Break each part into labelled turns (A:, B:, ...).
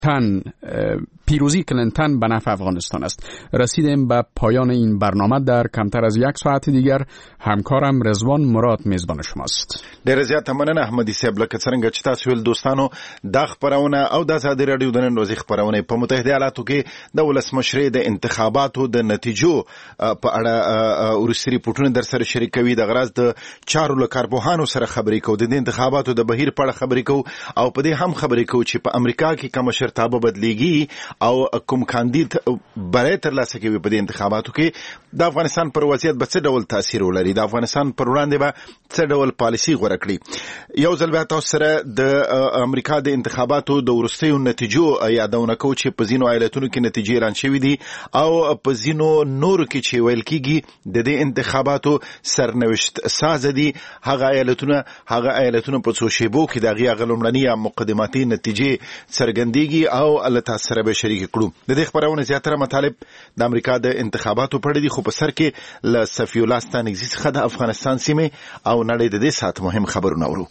A: پیروزی کلینتون به نفع افغانستان است. رسیدیم به پایان این برنامه. در کمتر از 1 ساعت دیگر همکارم رضوان مراد میزبان شماست.
B: ډېر زیات مننه احمدي صاحب. لکه څنګه چې تاسو ویل دوستانو، دا خبرونه او د ازادي رادیو د نن ورځې خبرونه په متحده ایالاتو کې د ولسمشرۍ د انتخاباتو د نتیجو په اړه ورسري پټونه در سره شریکوي. د غرض د چارو له کارپوهانو سره خبرې کوو، د انتخاباتو د بهیر په اړه خبرې کوو او په دې هم خبرې کوو چې په امریکا کې کوم مشرتابه بدلیږي او کوم کاندید برای ترلاسه کوي په دې انتخاباتو کې د افغانستان پر وضعیت به څه ډول تاثیر ولري، د افغانستان پر وړاندې به څه ډول پالیسي غوره کړي. یو ځل بیا تاسو سره د امریکا د انتخاباتو د وروستیو نتیجو یادونه کوو چې په ځینو ایالتونو کې نتیجې اعلان شوې دي او په ځینو نورو کې چې ویل کېږي د دې انتخاباتو سرنوشت ساز دي. هغه ایالتونه په څو شیبو کې د هغې لومړنۍ یا مقدماتي نتیجې څرګندېږي او له تاسو سره به شریک کړو. د دې خبرونه زیاتره مطالب د امریکا د انتخاباتو په اړه دي، خو په سر کې له صفی الله ستانکزي څخه د افغانستان سیمې او نړۍ د دې ساعت مهم خبرونه اورو.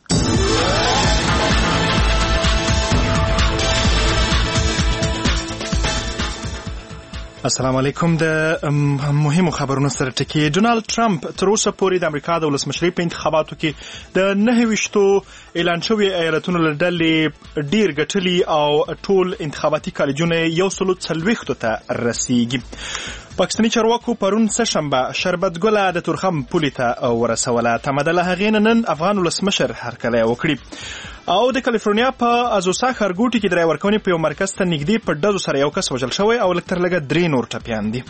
C: السلام علیکم. د مهمو خبرونو سره ټکی. ډونالد ټرمپ تر اوسه پورې د امریکا د ولسمشرۍ په انتخاباتو کې د 29 اعلان شوی ایالتونو له ډلې ډیر ګټلي او ټول انتخاباتي کالجونه 140 ته رسیږي. پاکستاني چارواکو پرون سهشنبه شربت ګله د تورخم پولې ته ورسوله. تمه ده له هغې نه نن افغان ولسمشر هرکلی وکړي. او د کالیفورنیا په ازوسا ښارګوټي کې د رای ورکونې په یو مرکز ته نږدې په ډزو سره یو کس وژل شوی او لږ تر لږه 3 نور ټپیان دي.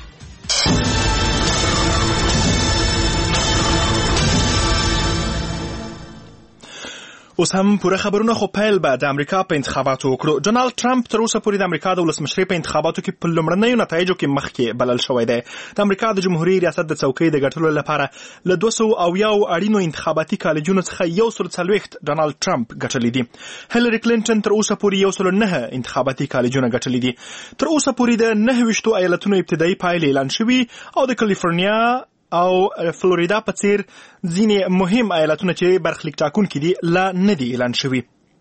C: اوس هم پوره خبرونه، خو پیل به د امریکا په انتخاباتو وکړو. ډونالد ټرمپ تر اوسه پورې د امریکا د ولسمشرۍ په انتخاباتو کې په لومړنیو نتایجو کې مخکې بلل شوی دی. د امریکا د جمهوریت ریاست د څوکۍ د ګټلو لپاره له 200 اړینو انتخاباتي کالجونو څخه 140 ډونالد ټرمپ ګټلي دي. هیلری کلینټن تر اوسه پورې 109 انتخاباتي کالجونه ګټلي دي. تر اوسه پورې د 29 ایالتونو ابتدایي پایلې اعلان شوي او د کالیفورنیا او فلوریدا په څیر ځینې مهم ایالتونه چې برخلیک ټاکونکي دي لا نه دي اعلان شوي.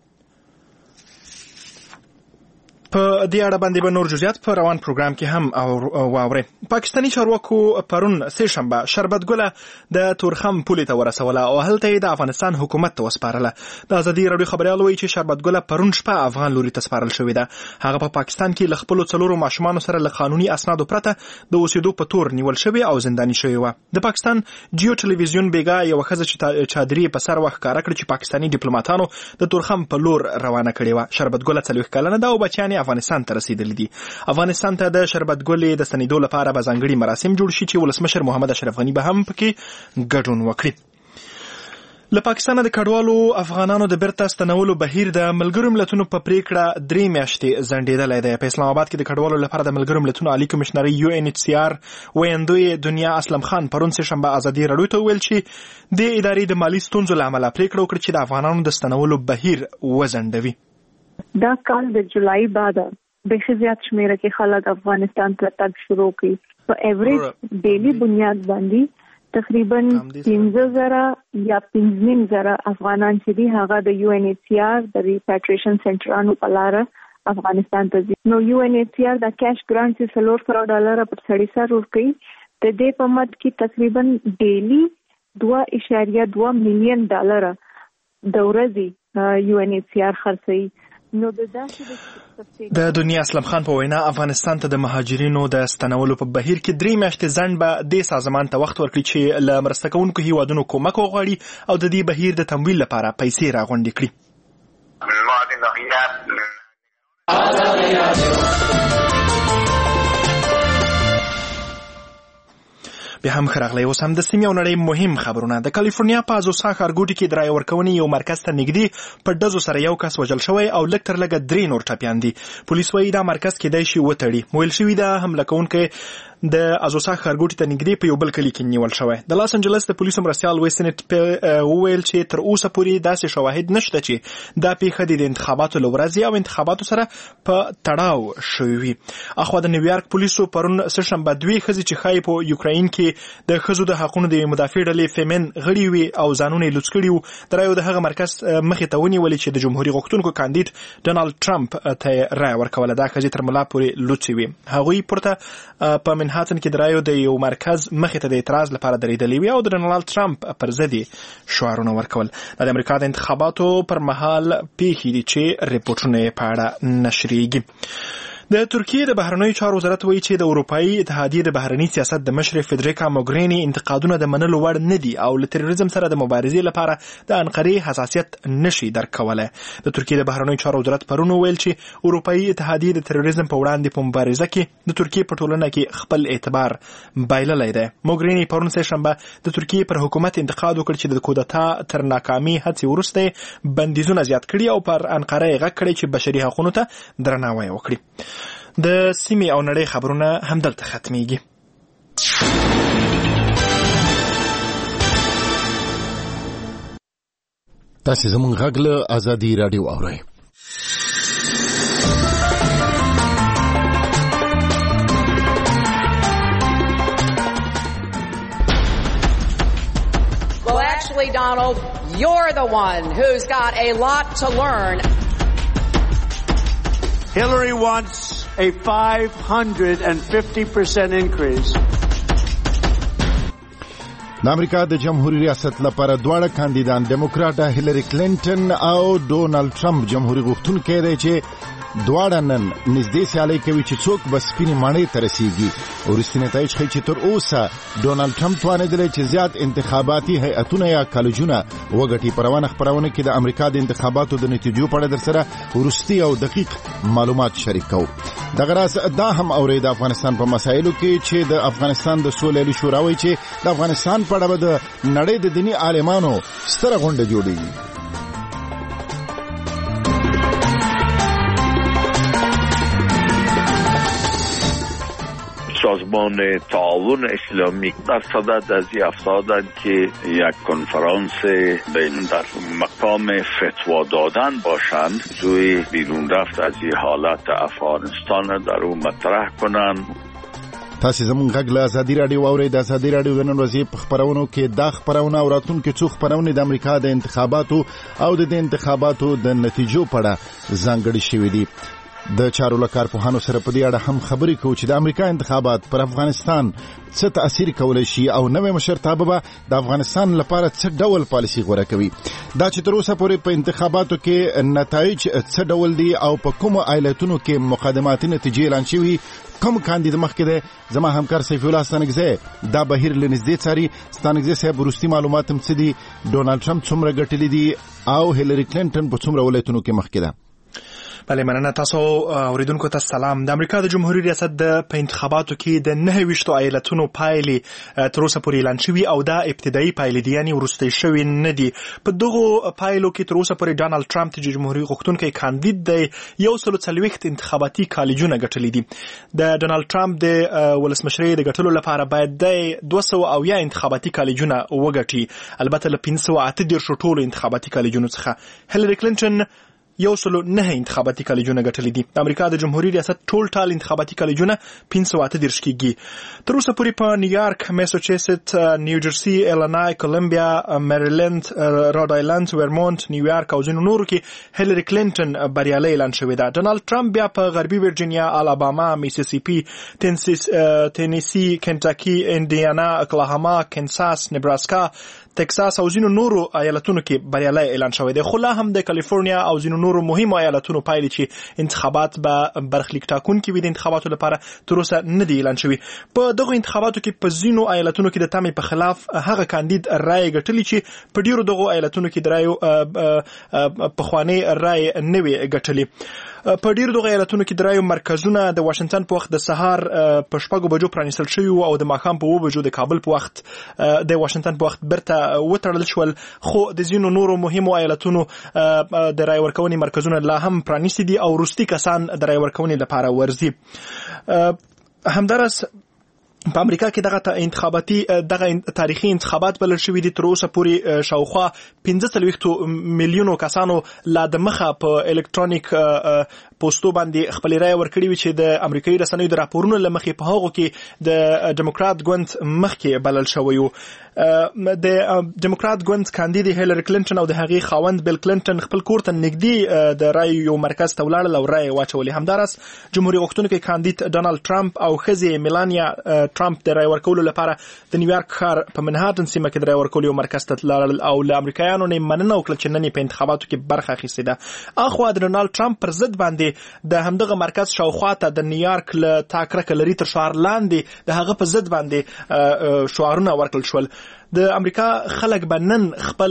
C: په دې اړه باندې به نور جزئیات په روان پروګرام کې هم واورئ. پاکستاني چارواکو پرون سهشنبه شربت ګله د تورخم پولې ته ورسوله او هلته یې د افغانستان حکومت ته وسپارله. د ازادي راډیو خبریال وایي چې شربت ګله پرون شپه افغان لوري ته سپارل شوې ده. هغه په پاکستان کې له خپلو 4 ماشومانو سره له قانوني اسنادو پرته د اوسېدو په تور نیول شوې او زنداني شوې وه. د پاکستان جیو ټلویزیون بیګا یوه ښځه چې چادرې په سر وښکاره کړه چې پاکستاني ډیپلوماټانو د تورخم په لور روانه کړې وه. شربت ګله 40 کلنه ده او بچیان افغانستان ته رسیدلی دي. افغانستان ته د شربت ګلې د ستنېدو لپاره به ځانګړي مراسم جوړ شي چې ولسمشر محمد اشرف غني به هم پکې ګډون وکړي. له پاکستانه د کډوالو افغانانو د بیرته ستنولو بهیر د ملګرو ملتونو په پریکړه 3 میاشتې ځنډېدلی دی. په اسلام آباد کې د کډوالو لپاره د ملګرو ملتونو عالی کمشنرۍ UNHCR ویندوی دنیا اسلم خان پرون سهشنبه ازادي راډیو ته وویل چې د ادارې د مالي ستونزو له امله پریکړه وکړه چې د افغانانو د ستنولو بهیر وځنډوي.
D: دا کال د جولای بعد بیخي زیات شمیره کې خلک افغانستان ته تګ شروع کړي. په ایوریج ډیلی بنیاد باندې تقریبا 15,000 یا 15,000 افغانان چې دي هغه د UNHCR د ریپاټریشن سنټرانو په لاره افغانستان ته ځي. نو UNHCR د کیش ګرانټ چې $400 پر سړي سر ورکوي. د دې په مد کې تقریبا ډیلی $2.2 میلیون د ورځې UNHCR خرڅوي.
C: د دنیا اسلم خان په وینا افغانستان ته د مهاجرینو د ستنولو په بهیر کې 3 میاشتې ځنډ به د سازمان ته وخت ورکړي چې له مرسته کوونکو هیوادونو کومک وغواړي او د دې بهیر د تمویل لپاره پیسې راغونډې کړي. بیا هم خراغلی. اوس هم د سیمې او نړۍ مهم خبرونه. د کالیفورنیا په ازوسا ښارګوټي کې د رای ورکونې یو مرکز ته نږدې په ډزو سره یو کس وژل شوی او لږ تر لږه 3 نور ټپیان دي. پولیس وایي دا مرکز کېدای شي وتړي. ویل شوي ده حمله کوونکی د ازوسا ښارګوټي ته نږدې په یو بل کلي کې نیول شوی. د لاس انجلس د پولیسو مرستیال ویسنټ وویل چې تر اوسه پورې داسې شواهد نشته چې دا پیښه د انتخاباتو له ورځې او انتخاباتو سره په تړاو شوې وي. اخوا د نیویارک پولیسو پرون سهشنبه 2 ښځې چې ښایي په یوکراین کې د ښځو د حقونو د مدافع ډلې فیمن غړي وي او ځانونه یې لوڅ کړي وو، د رایو د هغه مرکز مخې ته ونیولې چې د جمهوري غوښتونکو کاندید ډونالډ ټرمپ ته رایه ورکوله. دا ښځې تر ملا پورې لوڅې وي. هغوی پورته په منهاتن کې د رایو د یو مرکز مخې ته د اعتراض لپاره درېدلې وي او د ډونالډ ټرمپ پر ضد شعارونه ورکول. د امریکا د انتخاباتو پر مهال پیښې دي چې ریپورټونه یې په اړه نشریږي. د ترکیې د بهرنیو چارو وزارت وایي چې د اروپایي اتحادیې د بهرني سیاست د مشر فدریکا موګرینی انتقادونه د منلو وړ نه دي او له تروریزم سره د مبارزې لپاره د انقرې حساسیت نشي درک کولی. د ترکیې د بهرنیو چارو وزارت پرون ویل چې اروپایي اتحادیې د تروریزم په وړاندې په مبارزه کې د ترکیې په ټولنه کې خپل اعتبار بایللی دی. موګرینی پرون سهشنبه د ترکیې پر حکومت انتقاد وکړ چې د کودتا تر ناکامي هڅې وروسته بندیزونه زیات کړي او پر انقره یې غږ کړی چې بشري حقونو ته درناوی وکړي. د سیمې او نړۍ خبرونه همدلته ختميږي.
B: تاسو زموږ غږ له آزادي رادیو اورئ.
E: Well, actually, Donald, you're the one who's got a lot to learn.
F: Hillary wants a 550% increase.
B: د امریکا د جمهوریت ریاست لپاره دواړه کاندیدان ډیموکراټ هیلری کلینټن او ډونالډ ټرمپ جمهوریت غوښتونکي دي چې دواړه نن نږدې سیالي کوي چې څوک به سپینې ماڼۍ ته رسیږي. وروستي نتایج ښیي چې تر اوسه ډونالډ ټرمپ توانېدلی چې زیات انتخاباتي هیئتونه یا کالجونه وګټي. په روانه خپرونه کې د امریکا د انتخاباتو د نتیجو په اړه درسره وروستي او دقیق معلومات شریک کوو. دغه راز دا هم اورئ د افغانستان په مسایلو کې چې د افغانستان د سولې شورا وایي چې د افغانستان په اړه د نړۍ د دیني عالمانو ستره غونډه جوړیږي.
G: سازمان تعاون اسلامی در صدد از افزودند که یک کنفرانس در مقام فتوا دادن باشند جوی بیرون رفت از این حالت افغانستان در اون مطرح کنند.
B: تاسو زموږ غږ له آزادي رادیو اورئ. د آزادي رادیو د نن ورځې په خپرونو کې دا خپرونه او راتلونکي څو خپرونې د امریکا د انتخاباتو او د انتخاباتو د نتیجو په اړه ځانګړې شوې دي. د چارو له کارپوهانو سره په دې اړه هم خبرې کوو چې د امریکا انتخابات پر افغانستان څه تاثیر کولی شي او نوې مشرتابه به د افغانستان لپاره څه ډول پالیسي غوره کوي. دا چې تر اوسه پورې په انتخاباتو کې نتایج څه ډول دي او په کومو ایالتونو کې مقدماتي نتیجې اعلان شوي، کوم کاندید مخکې دی. زما همکار سیف الله ستانکزی دا بهیر له نږدې څاري. ستانکزی صاحب وروستي معلومات هم څه دي؟ ډونالډ ټرمپ څومره ګټلي دي او هیلری کلینټن په څومره ولایتونو کې مخکې ده؟
C: بله مننه. تاسو اوریدونکو ته سلام. د امریکا د جمهوریت ریاست په انتخاباتو کې د 29 ایالتونو پایلې تر اوسه پورې اعلان شوي او دا ابتدایي پایلې دي، یعنی وروستۍ شوي نه دي. په دغو پایلو کې تر اوسه پورې ډونالډ ټرمپ چې جمهوریت غوښتونکی کاندید دی 140 انتخاباتي کالجونه ګټلي دي. د ډونالډ ټرمپ د ولسمشرۍ د ګټلو لپاره باید د 200 انتخاباتي کالجونه وګټي، البته له 508 ټولو انتخاباتي کالجونو څخه. هیلری کلینټن 109 انتخاباتي کالجونه ګټلي دي. د امریکا د جمهوریت ریاست ټول انتخاباتي کالجونه 538 کېږي. تر اوسه پورې په نیویارک، میساچوسیټس، نیوجرسي، ایلینای، کولمبیا، میریلند، راډ آیلند، ورمونټ، نیویارک او ځینو نورو کې هیلری کلینټن بریالۍ اعلان شوې ده. ډونالډ ټرمپ بیا په غربي ورجینیا، الاباما، میسیسیپي، تینیسي، کنټاکي، انډیانا، اکلاهاما، کینساس، نبراسکا، تکساس او ځینو نورو ایالتونو کې بریالۍ اعلان شوی دی. خو لا هم د کالیفورنیا او ځینو نورو مهمو ایالتونو پایلې چې انتخابات به برخلیک ټاکونکي وي د انتخاباتو لپاره تر اوسه نه دی اعلان شوی. په دغو انتخاباتو کې په ځینو ایالتونو کې د تمې په خلاف هغه کاندید رایې ګټلي چې په ډیرو دغو ایالتونو کې د رایو پخوانۍ رایې نه وې ګټلې. په ډیرو دغو ایالتونو کې د رایو مرکزونه د واشنگټن په وخت د سهار په 6 بجو پرانیستل شوي او د ماښام په 2 بجو د کابل په وخت د واشنگټن په وخت برته وتړل شول. خو د ځینو نورو مهمو ایالتونو د رای ورکونې مرکزونه لا هم پرانیستي دي او وروستي کسان د رای ورکونې لپاره ورځي. همدارس په امریکا کې دغه تاریخي انتخابات بلل شوي دي. تر اوسه پورې شاوخوا 45 میلیونو کسانو لا د مخه په الکترونیک پوسټو باندې خپل رائے ورکړي وي چې د امریکایي رسنیو د راپورونو لمخې په هغه کې د ډیموکرات ګوند مخکې بلل شوی وو. د ډیموکرات ګوند کاندید هیلری کلینټن او د هغې خاوند بیل کلینټن خپل کور ته نږدې د رائے یو مرکز ته ولاړل او رائے واچولې. همداراز جمهوریت غوښتونکي کاندید ډونالد ټرمپ او ښځې میلانیا ټرمپ د رائے ورکولو لپاره د نیویارک ښار په منهاټن سیمه کې د رائے ورکولو یو مرکز ته لاړل او له امریکایانو نه مننه وکړه چې نن په انتخاباتو کې برخه اخیستې ده. اخوا د ډونالد ټرمپ پر ضد باندې د همدغه مرکز شاوخوا ته د نیویارک له تاکرکه لري تر شعار لاندې د هغه په ضد باندې شعارونه ورکړل شول. د امریکا خلک به نن خپل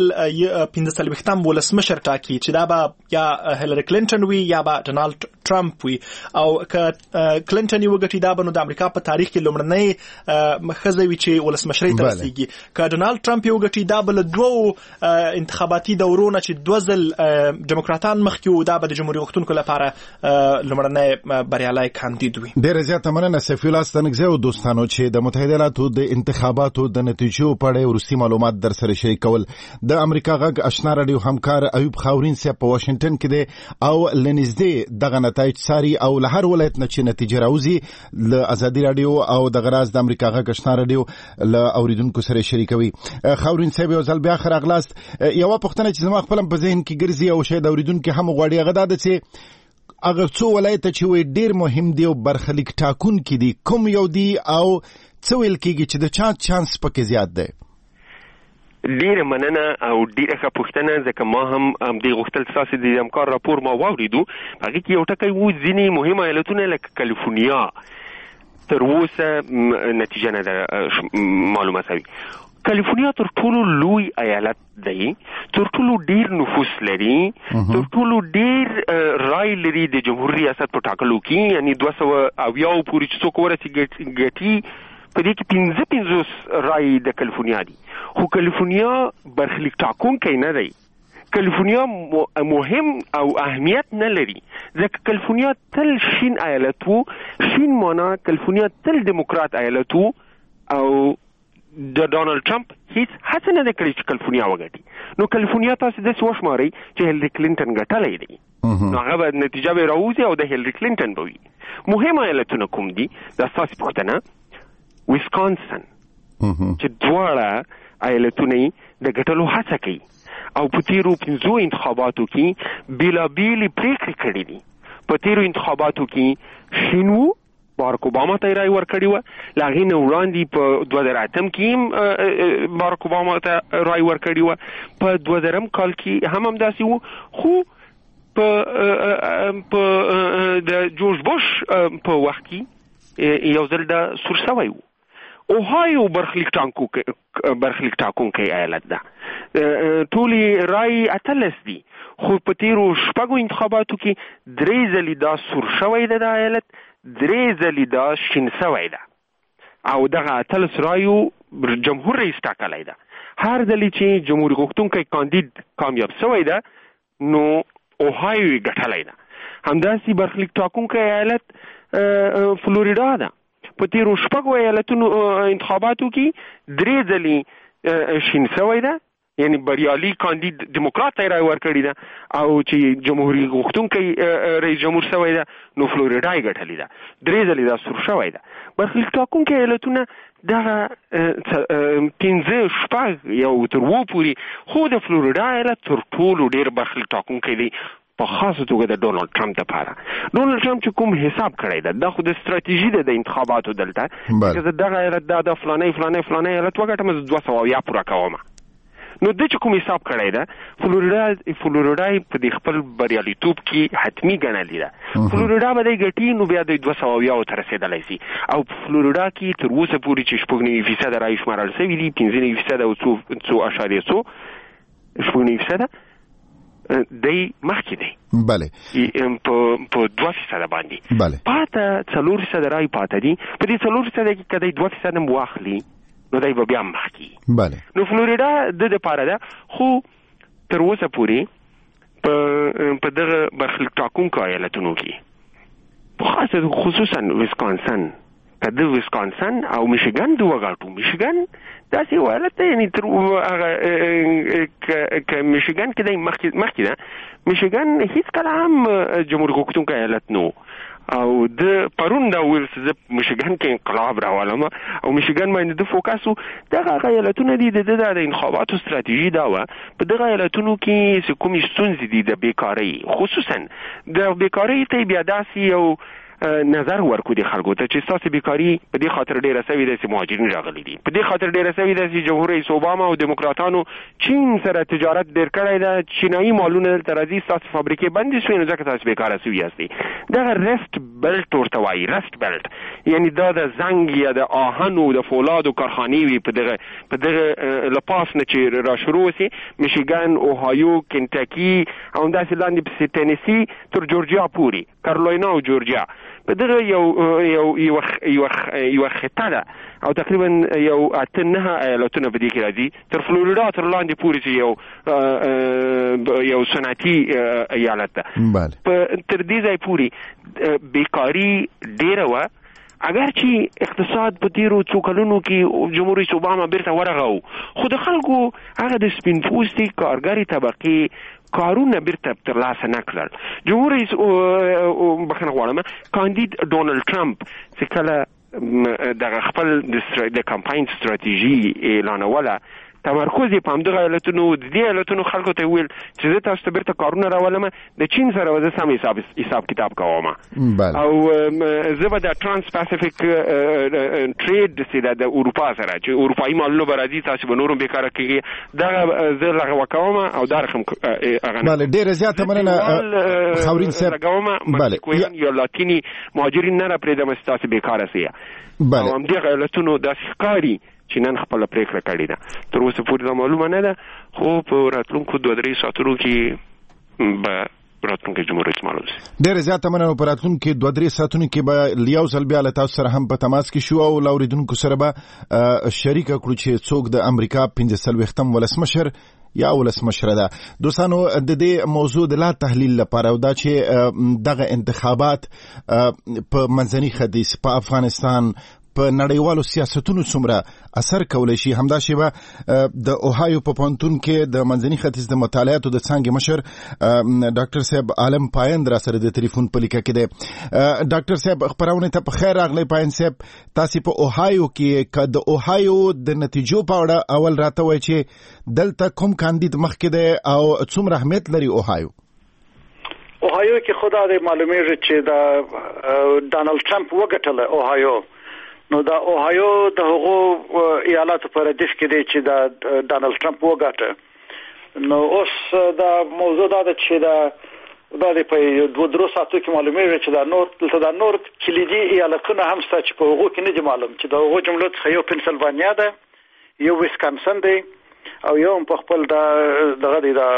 C: 15 ولسمشر ټاکي چې دا به یا هیلری کلینټن وي یا به ډونالد ټرمپ وي او که کلینټن یو غټي دا به نو د امریکا په تاریخ کې لومړنۍ ښځه وي چې ولسمشرۍ ته رسیږي. که ډونالد ټرمپ یو غټي دا به له دوه انتخاباتي دورونو چې دوه ځل ډیموکراتان مخکې وو دا به د جمهوریت غوښتونکو لپاره لومړنۍ بریالي کاندید وي.
B: ډېره زیاته مننه سیف الله ستانکزی او دوستانو چې د متحده ایالاتو د انتخاباتو د نتیجو په اړه وروستي معلومات در سره شریک کول. د امریکا غږ آشنا رادیو همکار ایوب خاورین صاحب په واشنگټن کې دی او لنږدې دغه نتایج ساري او له هر ولایت نه چې نتیجه راوځي له ازادي رادیو او د غراز د امریکا غږ آشنا رادیو له اوریدونکو سره شریکوي. خاورین صاحب یو ځل بیا ښه راغلاست. یوه پوښتنه چې زما خپل په ذهن کې ګرځي او شاید اوریدونکي هم غواړي هغه دا ده چې هغه څو ولایت چې وي ډېر مهم دي او برخلیک ټاکونکي دي کوم یو دي او څه ویل کېږي چې د چانس پکې زیات دی؟
H: ډیره مننه او ډیره ښه پوښتنه ځکه ما هم د غوښتل تاسو د همکار راپور ما واوریدو. هغه کې یو ټکی وو ځینې مهمه ایالتونه لکه کالیفورنیا تر اوسه نتیجه نه ده معلومه شوی. کالیفورنیا تر ټولو لوی ایالت دی، تر ټولو ډیر نفوس لري، تر ټولو ډیر رای لري د جمهوریت ریاست په ټاکلو کې، یعنی 200 پورې چې څوک ورسي ګټي په دې کې 55 رای د کالیفورنیا دي. خو کالیفورنیا برخلیک ټاکونکی نه دی. کالیفورنیا مهم او اهمیت نه لري ځکه کالیفورنیا تل شین ایالت وو. شین معنا کالیفورنیا تل دیموکرات ایالت وو او د ډونالد ټرمپ هیڅ هڅه نه کړې چې کالیفورنیا وګټي. نو کالیفورنیا تاسو داسې وشمارئ چې هیلری کلینټن ګټلی دی، نو هغه به نتیجه به راوځي او د هیلری کلینټن به وي. مهم ایالتونه کوم دي؟ دا ستاسو پوښتنه. ویسکانسن چې دواړه ایالتونه د ګټلو هڅه کوي او په تیرو 5 انتخاباتو کې بیلابیلې پریکړې کړې دي. په تیرو انتخاباتو کې شینو بارک اوباما ته رای ورکړی و، له هغې نه وړاندې په 2008 کې بارک اوباما ته رای ورکړی و، په 2000 کال کې هم همداسې و. خو په د جورج بوش په وخت کې یو ځل دا سور شوی و. اوهایو برخلیک ټاکونکی ایالت ده. ټولې رای 18 دي، خو په تیرو 6 انتخاباتو کې 3 ځلې دا سور شوی ده د ایالت، 3 ځلې دا شین شوی ده او دغه 18 رایو جمهور رئیس ټاکلی ده. هر ځلې چې جمهوریت غوښتونکی کاندید کامیاب شوی ده نو اوهایو یې ګټلی ده. همداسې برخلیک ټاکونکی ایالت فلوریډا ده. په تیرو 6 ایالتونو انتخاباتو کې 3 ځلې شین شوی ده، یعنی بریالي کاندید دیموکرات ته رای ورکړی ده، او چې جمهوریت غوښتونکی رئیس جمهور شوی ده نو فلوریډا یې ګټلې ده. 3 ځلې دا سور شوی ده. برخلیک ټاکونکي ایالتونه دغه 15 یو تر 2 پورې، خو د فلوریډا ایالت تر ټولو ډیر برخلیک ټاکونکی دی په خاصه توګه د ډونالد ټرمپ لپاره. ډونالد ټرمپ چې کوم حساب کړی ده دا خو د ستراتیژي ده د انتخاباتو دلته، چې دغه ایالت د فلانه ایالت وګټم 200 پوره کوم. نو د چې کوم حساب کړی ده فلوریډا په دې خپل بریالیتوب کې حتمی ګڼلې ده. فلوریډا به د ګټي نو بیا د 200 ته رسېدلی شي او په فلوریډا کې تر اوسه پورې چې 9% رایې شمارل شوي دي، 15% او 0.9% دی مخکې دی.
B: بله
H: په 2% باندې.
B: بله
H: پاته 4% رایې پاته دي. په دې 4% کې که دی 2% هم واخلي نو دی به بیا مخکې.
B: بله
H: نو فلوریډا د دپاره ده، خو تر اوسه پورې په دغه برخلیک ټاکونکو ایالتونو کې په خاصه خصوصا ویسکانسن، د ویسکانسن او میشیګن دوه وګاټو. میشیګن داسې ولته یعنی تر هغه ک میشیګن کې د مخکې ده. میشیګن هیڅ کله هم جمهوریت غوښتونکی ایالت نو او د پرون دا ویل چې میشیګن کې انقلاب راولم او میشیګن باندې د فوکاسو دغه ایالتونه دي د انتخاباتو ستراتیژي دا و. په دغه ایالتونو کې کومې ستونزې دي د بیکارۍ، خصوصا د بیکارۍ ته بیا داسې یو نظر ورکو دي خلکو ته چې تاسو بیکاری په دې خاطر ډیره سوي د مهاجرین راغلي دي، په دې خاطر ډیره سوي د جمهور رئیس اوباما او دیموکراتانو چین سره تجارت ډیر کړی دا، چینایي مالونه ترازی تاسو فابریکې بندې شوې نو ځکه تاسو بیکاره سوي یاستئ. دا رست بیلټ ورته وایي، رست بیلټ یعنی دا د زنګ یا د آهنو د فولادو کارخانې وي په دغه لپاس نه چې را شروع شي، میشیګن، اوهایو، کنټاکی او داسې لاندې په تنسی تر جورجیا پوري، کارولاینا او جورجیا په دغه یو خطه ده او تقریبا یو 8-9 ایالتونه په دې کې راځي، تر فلوریدا تر لاندې پورې چې یو صنعتي ایالت ده. تر دې ځای پورې بیکاری ډیره وه. اگر چې اقتصاد په تیرو څو کلونو کې جمهور رئیس اوباما بیرته ورغو، خو د خلکو هغه د سپین پوستي کارګرې طبقې کارونه بیرته ترلاسه نه کړل. جمهور رئیس بخښنه غواړم کاندید ډونالد ټرمپ چې کله دغه خپل د کمپاین ستراتیژي اعلانوله، تمرکز یې په همدغه ایالتونو د دې ایالتونو خلکو ته ویل چې زه تاسو ته بیرته کارونه راولم، د چین سره به زه سم حساب کتاب کوم او زه به د ترانس پاسفیک ټریډ چې د اروپا سره چې اروپایي مالونه به راځي، تاسو به نورم بیکاره کېږي، دغه زه لغوه کوم او دا رقم
B: بله ډېره زیاته مننه خاورین صاحب.
H: بله یا لاتینی مهاجرین نه راپرېږدم چې تاسو بیکاره سئ او همدغه ایالتونو داسې ښکاري چې نن خپل پریکړه کړې ده. تر اوسه پورې دا معلومه نه ده، خو په راتلونکو 2-3 ساعتونو کې به راتلونکي جمهور رئیس معلوم شي.
B: ډېر زیاته مننه. په راتلونکي 2-3 ساعتونو کې به یو ځل بیا له تاسو سره هم په تماس کې شو او لاوریدونکو سره به شریک کړو چې څوک د امریکا 45م ولسمشر یا ولسمشره ده. دوستانو د دې موضوع د لا تحلیل لپاره او دا چې دغه انتخابات په منځني ختیځ، په افغانستان، په نړیوالو سیاستونو څومره اثر کولی شي، همدا شیبه د اوهایو په پوهنتون کې د منځني ختیځ د مطالعاتو د څانګې مشر ډاکټر صاحب عالم پایند را سره د ټلیفون په لیکه کې دی. ډاکټر صاحب خبرونه ته په خیر راغلی. پایند صاحب تاسو په اوهایو کې د اوهایو د نتیجو په اړه اول راته وایي چې دلته کوم کاندید مخکې دی او څومره اهمیت لري اوهایو؟
I: اوهایو کې خدا دې معلومیږي چې دا ډانلډ ټرمپ وګټله اوهایو، نو دا اوهایو د هغو ایالاتو په ردیف کې دی چې دا ډانلډ ټرمپ وګاټه. نو اوس دا موضوع دا ده چې دا د په 2-3 ساعتو کې معلومیږي چې دا نور کلیدي ایالتونه هم شته چې په هغو کې نه دي معلوم، چې دا هغو جملو څخه یو پنسلوانیا ده، یو ویسکانسن دی او یو په خپل دغه دی دا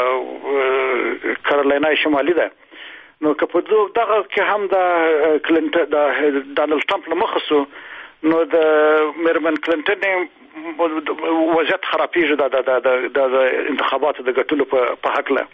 I: کارولاینا شمالي ده. نو که په دغه کې هم دا کلینټن دا ډانلډ ټرمپ له مخه سو، نو د میرمن کلینټن وضعیت خرابېږي د انتخاباتو د ګټلو په حق له.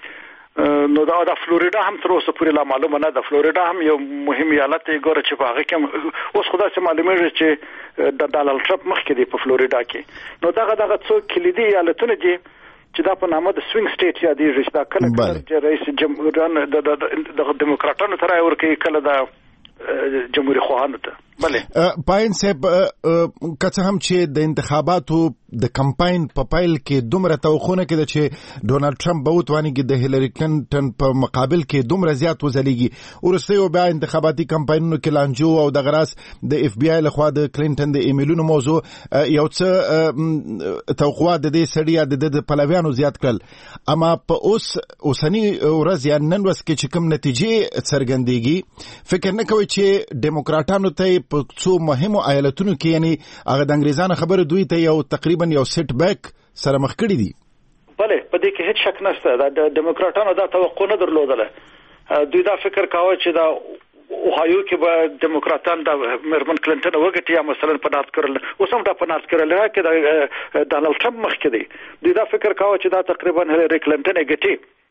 I: نو دا فلوریدا هم تر اوسه پورې لا معلومه نه ده. فلوریدا هم یو مهم ایالت دی، ګوره چې په هغه کې اوس خو داسې معلومېږي چې د ډانلډ ټرمپ مخکې دی په فلوریدا کې. نو دغه څو کلیدي ایالتونه دي چې دا په نامه د سوینګ سټیټ یادېږي، چې دا کله چې رئیس جمهوران د دیموکراتانو ته رایه ورکوي، کله د جمهوریت خواهانو ته. بله
B: پاین صاحب که څه هم چې د انتخاباتو د کمپاین په پایل کې دومره توقعونه کېده چې ډونالډ ټرمپ به وتوانیږي د هیلری کلینټن په مقابل کې دومره زیات وځلیږي، وروستیو بیا انتخاباتي کمپاینونو کې لانجو او دغه راز د اف بی آی لخوا د کلینټن د ایمیلونو موضوع یو څه توقعات د دې سړي یا د پلویانو زیات کړل. اما په اوسني ورځ یا نن ورځ کې چې کوم نتیجې څرګندېږي، فکر نه کوئ چې ډیموکراټانو ته په څو مهمو ایالتونو کې یعنی هغه د انګریزانو خبره دوی ته یو تقریبا یو سیټ بیک سره مخ کړي دي؟
I: بله په دې کې هیڅ شک نشته. د ډیموکراټانو دا توقع نه درلودله. دوی دا فکر کاوه چې دا اوهایو کې به ډیموکراټان د میرمن کلینټن وګټي یا مثلا په نارت کیرولینا، اوس هم دا په نارت کیرولینا کې د ډانلډ ټرمپ مخکې دی. دوی دا فکر کاوه چې دا تقریبا هیلری کلینټن ګټي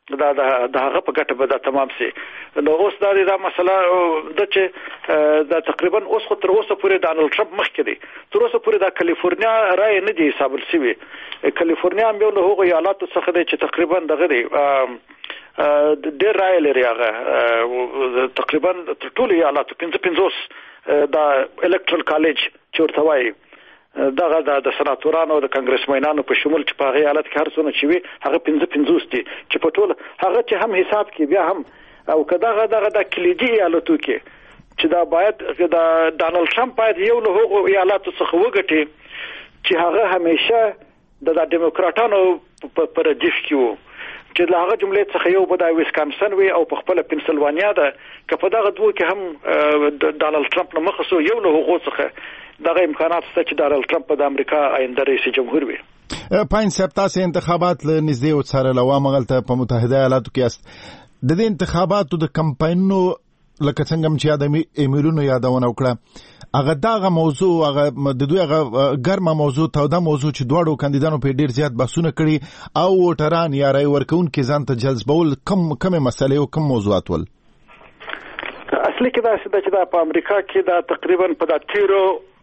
I: دا هغه په ګټه به دا تمام سي. نو اوس دا مسله د چې دا تقریبا اوس خو تر اوسه پورې ډانلډ ټرمپ مخکې دی، تر اوسه پورې دا کالیفورنیا رائے نه دی حساب شوی. کالیفورنیا هم یو له هغو ایالاتو څخه دی چې تقریبا دغه دی ډېر رائے لري، هغه تقریبا تر ټولو ایالاتو 55 دا الکټرل کالج چې ورته وایي دغه د سناتورانو او د کانګرسمنانو په شمول چې په هغه حالت کې هر څونه چې وي هغه 55 دي چې په ټول هغه چې هم حساب کې بیا هم او کداغه د کلیدي ایالتو کې چې دا باید د ډانلډ ټرمپ باید یو له هغو ایالاتو څخه وګټي چې هغه همیشه د ډیموکراټانو پر ردیف کې وو، چې له هغه جملې څخه یو به د ویسکانسن وي او په خپل پنسلوانیا ده که په دغه دوه کې هم ډانلډ ټرمپ نه مخ سو یو له هغو څخه دغه امکانات شته چې ډانلډ ټرمپ د امریکا آینده رئیس جمهور وي.
B: پاین صاحب تاسو انتخابات له نږدې وڅارل او مغلطه په متحده ایالاتو کې است د دې انتخاباتو د کمپاینونو لکه څنګه چې د ایمیلونو یادونه وکړه هغه دغه موضوع هغه د دوی هغه ګرمه موضوع توده موضوع چې دواړو کاندیدانو په ډیر زیات بحثونه کړي او ووټران یا رای ورکوونکي ځان ته جذبول کوم مسلې او کوم موضوعات ول
I: اصلي کې دا چې د امریکا کې دا تقریبا په د تیرو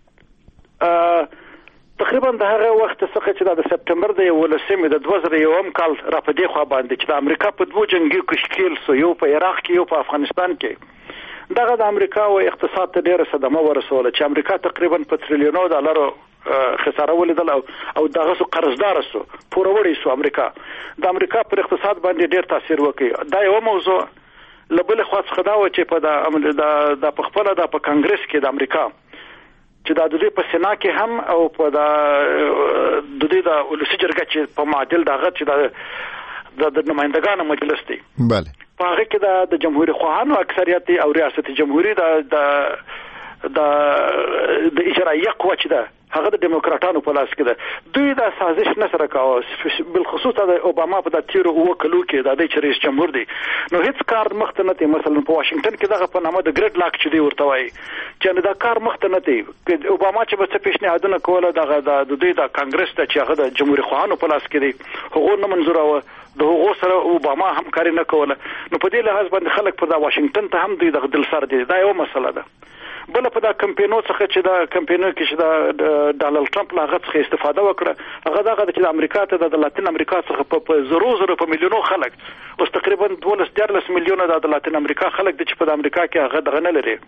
I: تقریبا د هغه وخت څخه چې د سپټمبر د 11 د 2001 کال را پدې خو باندې چې د امریکا په دوه جنگي کشکیل سو یو په عراق کې یو په افغانستان کې دغه د امریکا او اقتصاد ته ډیره صدمه ورسوله چې امریکا تقریبا په تریلیونو ډالرو خساره ولیدل او دغه سو قرضدار سو پوروړی سو امریکا د امریکا پر اقتصاد باندې ډیر تاثیر وکړي. دا یو موضوع لبل خو څخه دا و چې په د خپل د په کانګرس کې د امریکا چې د دوی په سنا کې هم او په د دوی د ولسی جرګه چې په معادل دغه چې د نمائندگانو مجلس دی
B: bale
I: په هغه کې د جمهوریت خواهانو اکثریت او ریاست جمهوریت د اجرایه قوه چې ده هغه د دیموکراتانو په لاس کې ده. دوی دا سازش نه سره کاوه بالخصوص د اوباما په د تیرو وکړو کې د دې رئیس جمهور دی نو هیڅ کار مخته نه دی. مثلا په واشنگټن کې دغه په نامه د ګریډ لاک چې دی ورته وایي چې دا کار مخته نه دی. اوباما چې په څه پیشنهادونه کوله دغه د دوی د کانګرس ته چې هغه د جمهوریت خواهانو په لاس کې دی هغه نه منزوره د هغه سره اوباما همکاري نه کوله. نو په دې لحاظ باندې خلک پر د واشنگټن ته هم دوی د دل سره دي. دا یو مسله ده. بل په دا کمپینو څخه چې دا کمپینو کې چې دا ډانلډ ټرمپ لاغه څخه استفاده وکړه هغه دغه چې د امریکا ته د لاتین امریکا څخه په زرو په میلیونو خلک اوس تقریبا 12 میلیونه د لاتین امریکا خلک د چې په امریکا کې هغه دغه نه لري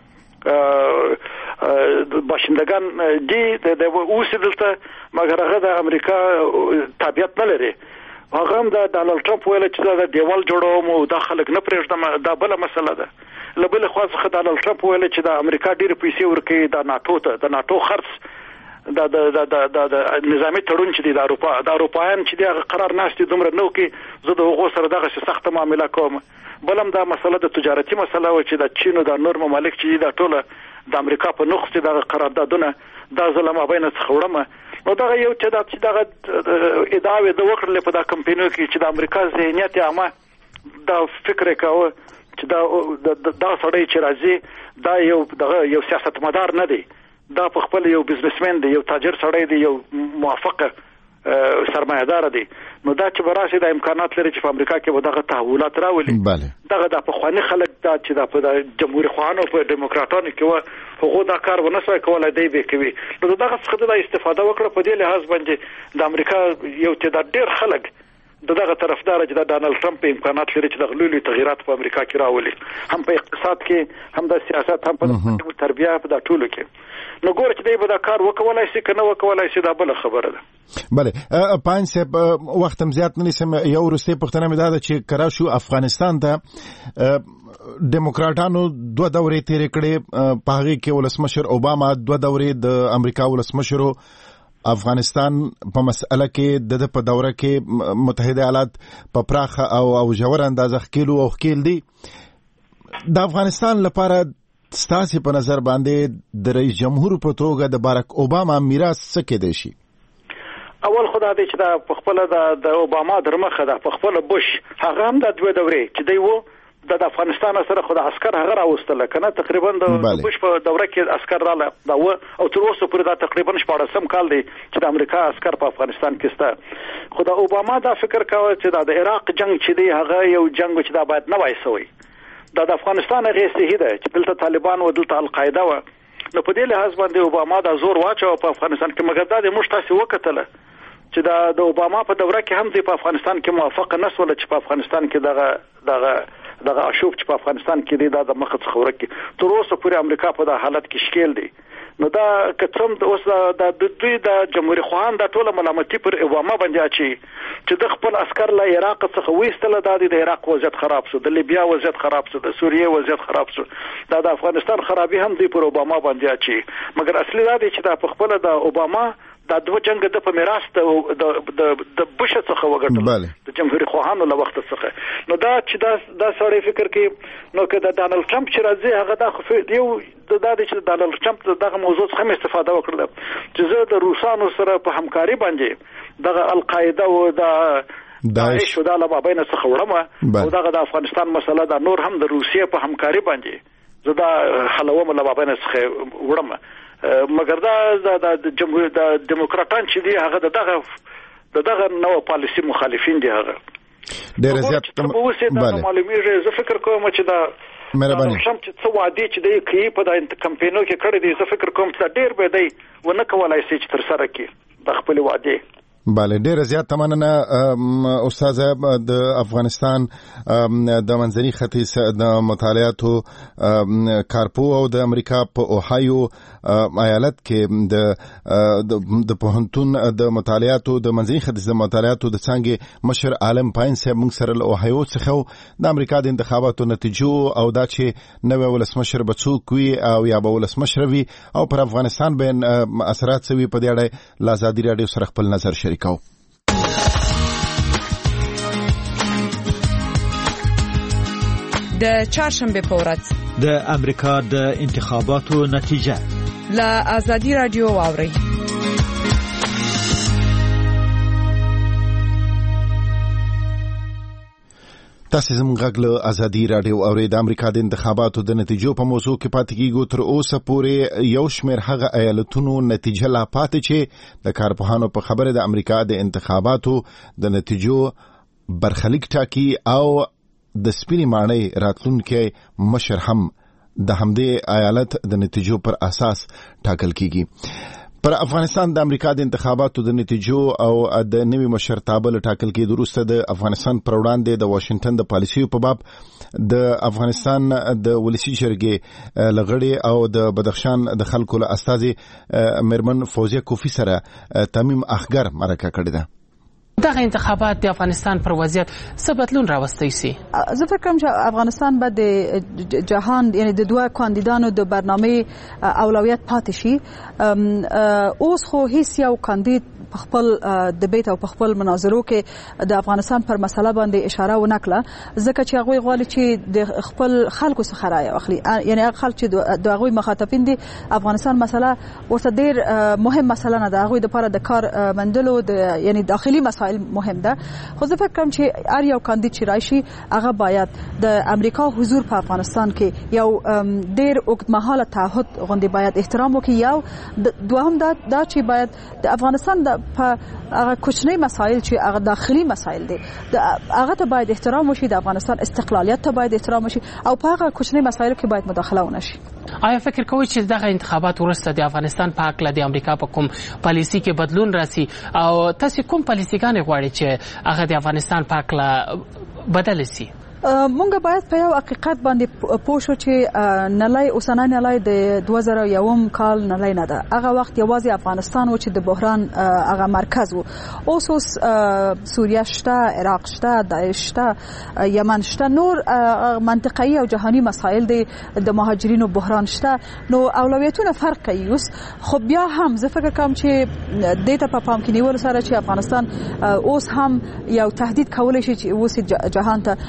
I: باشندگان دي د اوسېدلته مګر هغه د امریکا تابعیت نه لري. هغه هم د ډانلډ ټرمپ ویل چې دا دیوال جوړوم او د خلک نه پرېږدم. دا بل مسله ده. لبل خو څخه ډانلډ ټرمپ ویل چې د امریکا ډېر پیسې ورکړي د ناتو ته د ناتو خرڅ د نظامی تړون چې د اروپایان چې د قرار ناشتي دومره نو کې زه د هغو سره دغه سخت معامله کوم. بلم دا مسله د تجارتي مسله و چې د چین او د نور ممالک چې د ټوله د امریکا په نقص د قراردادونه دا ظلم بین څخه وړم. نو دا یو چې دغه ادعاوې د وکړل په دا کمپینو کې چې د امریکا ذهنیت عامه دا فکر کاوه چې دا سړی چې راځي دا یو سیاستمدار نه دی، دا په خپل یو بزنسمن دی، یو تاجر سړی دی، یو موافق سرمایه‌دار دی. نو دا چې براسي د امکانات لري چې په امریکا کې به دغه تحولات راولي. دغه د پخوانی خلک دا چې د جمهوریت خواهانو په دیموکراتانو کې هغه دا کار ونه سوي کولای دی به کوي. نو دغه څخه د استفاده وکړه په دې لحاظ باندې د امریکا یو چې د ډېر خلک دغه طرفدار چې د ډانلډ ټرمپ امکانات لري چې د غلولي تغیرات په امریکا کې راولي هم په اقتصاد کې هم د سیاست هم په تربیه په د ټولو کې. نو ګوره چې دی به دا کار وکولای شي کنه وکولای شي دا بل خبره ده.
B: bale پاین صاحب وخت هم زیات نه نسم یو ورسته پښتنه مې دا چې کرا شو افغانستان ته ډیموکراټانو دوه دورې تیر کړې په هغه کې ولسمشر اوباما دوه دورې د امریکا ولسمشر افغانستان په مسأله کې د په دوره کې متحده ایالات په پراخه او ژور اندازه خکیلو او خکیل دي. د افغانستان لپاره ستاسو په نظر باندې د رئیس جمهور په توګه د باراک اوباما میراث څه کې دی شي؟
I: اول خدای دې چې دا په خپل د اوباما درمخه ده په خپل بوش هغه هم د دوه دورې چې دی وو د افغانستان سره خو د عسكر هغه راوستل کنه تقریبا د بوش په دوره کې عسكر رااله دا او تر اوسه پورې دا تقریبا 14 کال دی چې د امریکا عسكر په افغانستان کې سته. خو د اوباما دا فکر کاوه چې د عراق جنگ چې دی هغه یو جنگ چې دا باید نه وای سوی. د افغانستان هغه استهی ده چې دلته طالبان او دلته القاعده و. نو په دې لحاظ باندې اوباما دا زور واچو په افغانستان کې، مګر دا د موږ تاسو وکتل چې د اوباما په دوره کې هم د افغانستان کې موافقه نسول چې په افغانستان کې دغه اشوب چې په افغانستان کې دی دا د مخ څخه ورکی تر اوسه پورې امریکا په دا حالت کې شکیل دی. نو دا کتم د اوس د دوی د جمهوریت خوان د ټوله ملامتي پر اوباما باندې اچي چې د خپل عسكر له عراق څخه وېستل د عراق وضعیت خراب شو، د لیبیا وضعیت خراب شو، د سوریه وضعیت خراب شو، دا د افغانستان خرابي هم دی پر اوباما باندې اچي. مګر اصلي دا دی چې دا په خپل د اوباما دا دوه جنگ د په میراث د بوش څخه وګټل د جمهوریت خوانو له وخت څخه. نو دا چې دا سړی فکر کوي نو که د ډانلډ ټرمپ چې راځي هغه دا خو یو دا د چې ډانلډ ټرمپ دغه موضوع څخه استفاده وکړه چې زه د روسانو سره په همکاري باندې دغه القاعده او د داعش او د مابین څخه وړم او دغه د افغانستان مسله دا نور هم د روسیې په همکاري باندې زه دا حلوم له مابین څخه وړم. مګر دا د جمهوریت د دیموکراتان چې دی هغه دغه نوو پالیسي مخالفین دي هغه
B: ډېر زیات
I: بله معلومیږي. زه فکر کوم چې دا
B: مهرباني
I: شم چې څه وعده چې دی کوي په د کمپاینو کې کړی دی، زه فکر کوم چې ډېر به دی ونه کولای شي چې تر سره کړي د خپل وعده.
B: بله ډېر زیات مننه استاد د افغانستان د منځني ختیځ د مطالعاتو کارپو او د امریکا په اوهایو ایالت کې د پوهنتون د مطالعاتو د منځني ختیځ د مطالعاتو د څانګې مشر عالم پاین صاحب موږ سره له اوهایو څخه د امریکا د انتخاباتو نتیجو او دا چې نوې ولسمشر به څوک وي او یا به ولسمشر وي او پر افغانستان به اثرات څه وي په دې اړه له ازادي راډیو سره خپل نظر شریک د
J: چهارشنبه په ورځ
K: د امریکا د انتخاباتو نتیجه
J: له ازادي راډیو واورئ.
B: تاسو زموږ غږ له ازادي راډیو اورئ. د امریکا د انتخاباتو د نتیجو په موضوع کې پاتې کیږو. تر اوسه پورې یو شمېر هغه ایالتونو نتیجه لا پاتې چې د کارپوهانو په خبره د امریکا د انتخاباتو د نتیجو برخلیک ټاکي او د سپینې ماڼۍ راتلونکي مشر هم د همدې ایالت د نتیجو پر اساس ټاکل کیږي. پر افغانستان د امریکا د انتخاباتو د نتیجو او د نوي مشرتابه له ټاکل کېدو وروسته د افغانستان پر وړاندې د واشنگټن د پالیسیو په باب د افغانستان د ولسي جرګې لغړي او د بدخشان د خلکو له استازي میرمن فوزیه کوفی سره تمیم اخګر مرکه کړې ده.
L: دغه انتخابات د افغانستان پر وضعیت څه بدلون راوستی سي؟
M: زه فکر کوم چې افغانستان به د جهان یعنی د دوه کاندیدانو د برنامه اولویت پاتې شي. اوس خو هیڅ یو کاندید په خپل دبیت او په خپل مناظرو کې د افغانستان پر مسله باندې اشاره ونه کړه، ځکه چې هغه غواړي چې د خپل خلکو څخه رائے واخلي. یعنی هغه خلک چې د هغوی مخاطبین دي افغانستان مسله ورته ډیر مهم مسله نه ده، هغوی لپاره د کار مندلو د یعنی داخلي مسایل مهم ده. خو زه فکر کوم چې هر یو کاندید چې راشي هغه باید د امریکا حضور په افغانستان کې یو ډیر اوږدمهاله تعهد غوندې باید احترام وکړي. یو دوهم دا چې باید د افغانستان د په هغه کوچنی مسایل چې هغه داخلي مسایل دي هغه ته باید احترام وشي، د افغانستان استقلالیت ته باید احترام وشي او په هغه کوچنی مسایلو کې باید مداخله ونه شي.
L: آیا فکر کوئ چې دغه انتخابات وروسته د افغانستان په حق له د امریکا په کوم پالیسي کې بدلون راسي او تاسو کوم پالیسيګانې غواړئ چې هغه د افغانستان په حق له بدل شي؟
M: مونږ باید په یو حقیقت باندې پوه شو چې نلای اوسنۍ نلای د 2001 کال نلای نه ده. هغه وخت یوازې افغانستان و چې د بحران هغه مرکز و. اوس سوریه شته، عراق شته، داعش شته، یمن شته، نور منطقه‌ای او جهانی مسائل د مهاجرینو بحران شته. نو اولویتونه فرق کوي. اوس خو بیا هم زه فکر کوم چې دې ته په پام کې نیول سره چې افغانستان اوس هم یو تهدید کولای شي چې اوس جهان ته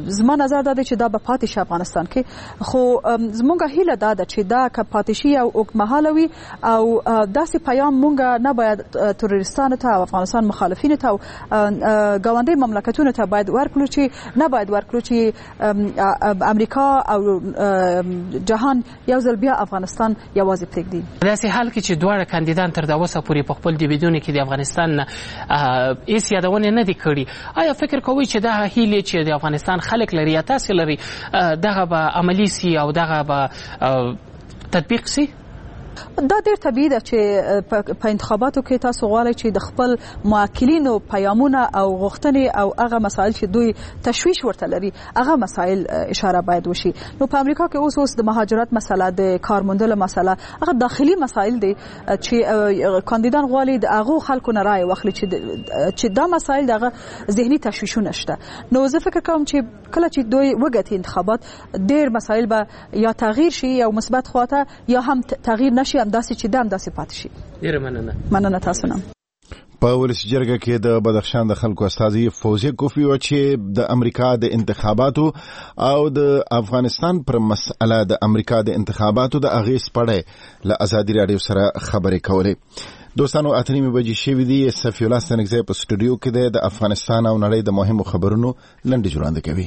M: زما نظر دا دی چې دا به پاتې شي افغانستان کې، خو زمونږ هیله دا ده چې دا که پاتې شي او اوږدمهاله وي او داسې پیام مونږ نه باید تروریستانو ته او افغانستان مخالفینو ته او ګاونډي مملکتونو ته باید ورکړو چې نه باید ورکړو چې امریکا او جهان یو ځل بیا افغانستان یوازې پرېږدي.
L: داسې حال کې چې دواړه کاندیدان تر دا اوسه پورې په خپل ډیبیټونه کې د افغانستان نه هیڅ یادونه نه دي کړي، آیا فکر کوئ چې دا هیلې چې د افغانستان خلک لري یا تاسې لري دغه به عملي سي او دغه به تطبیق سي؟
M: دا ډېر طبیعي ده چې په انتخاباتو کې تاسو غواړئ چې د خپل موکلینو پیامونه او غوښتنې او هغه مسایل چې دوی تشویش ورته لري هغه مسایل اشاره باید وشي. نو په امریکا کې اوس د مهاجرت مسله، د کار موندلو مسله، هغه داخلي مسایل دي چې کاندیدان غواړي د هغو خلکو نه رایې واخلي چې دا مسایل دغه ذهني تشویشونه شته. نو زه فکر کوم چې کله چې دوی وګټي انتخابات ډېر مسایل به یا تغییر شي یا مثبت خواته یا هم تغییر نشي، همداسې چې دا همداسې پاتې شي.
L: ډېره
M: مننه تاسو نه.
B: په ولسي جرګه کې د بدخشان د خلکو استازي فوزیه کوفی و چې د امریکا د انتخاباتو او د افغانستان پر مسأله د امریکا د انتخاباتو د اغیز پړې له ازادي رادیو سره خبرې کولې. دوستانو اتنیمه بجې شوې دي. صفی الله ستنګزی په سټوډیو کې د افغانستان او نړۍ د مهمو خبرونو لنډه وړاندې کوي.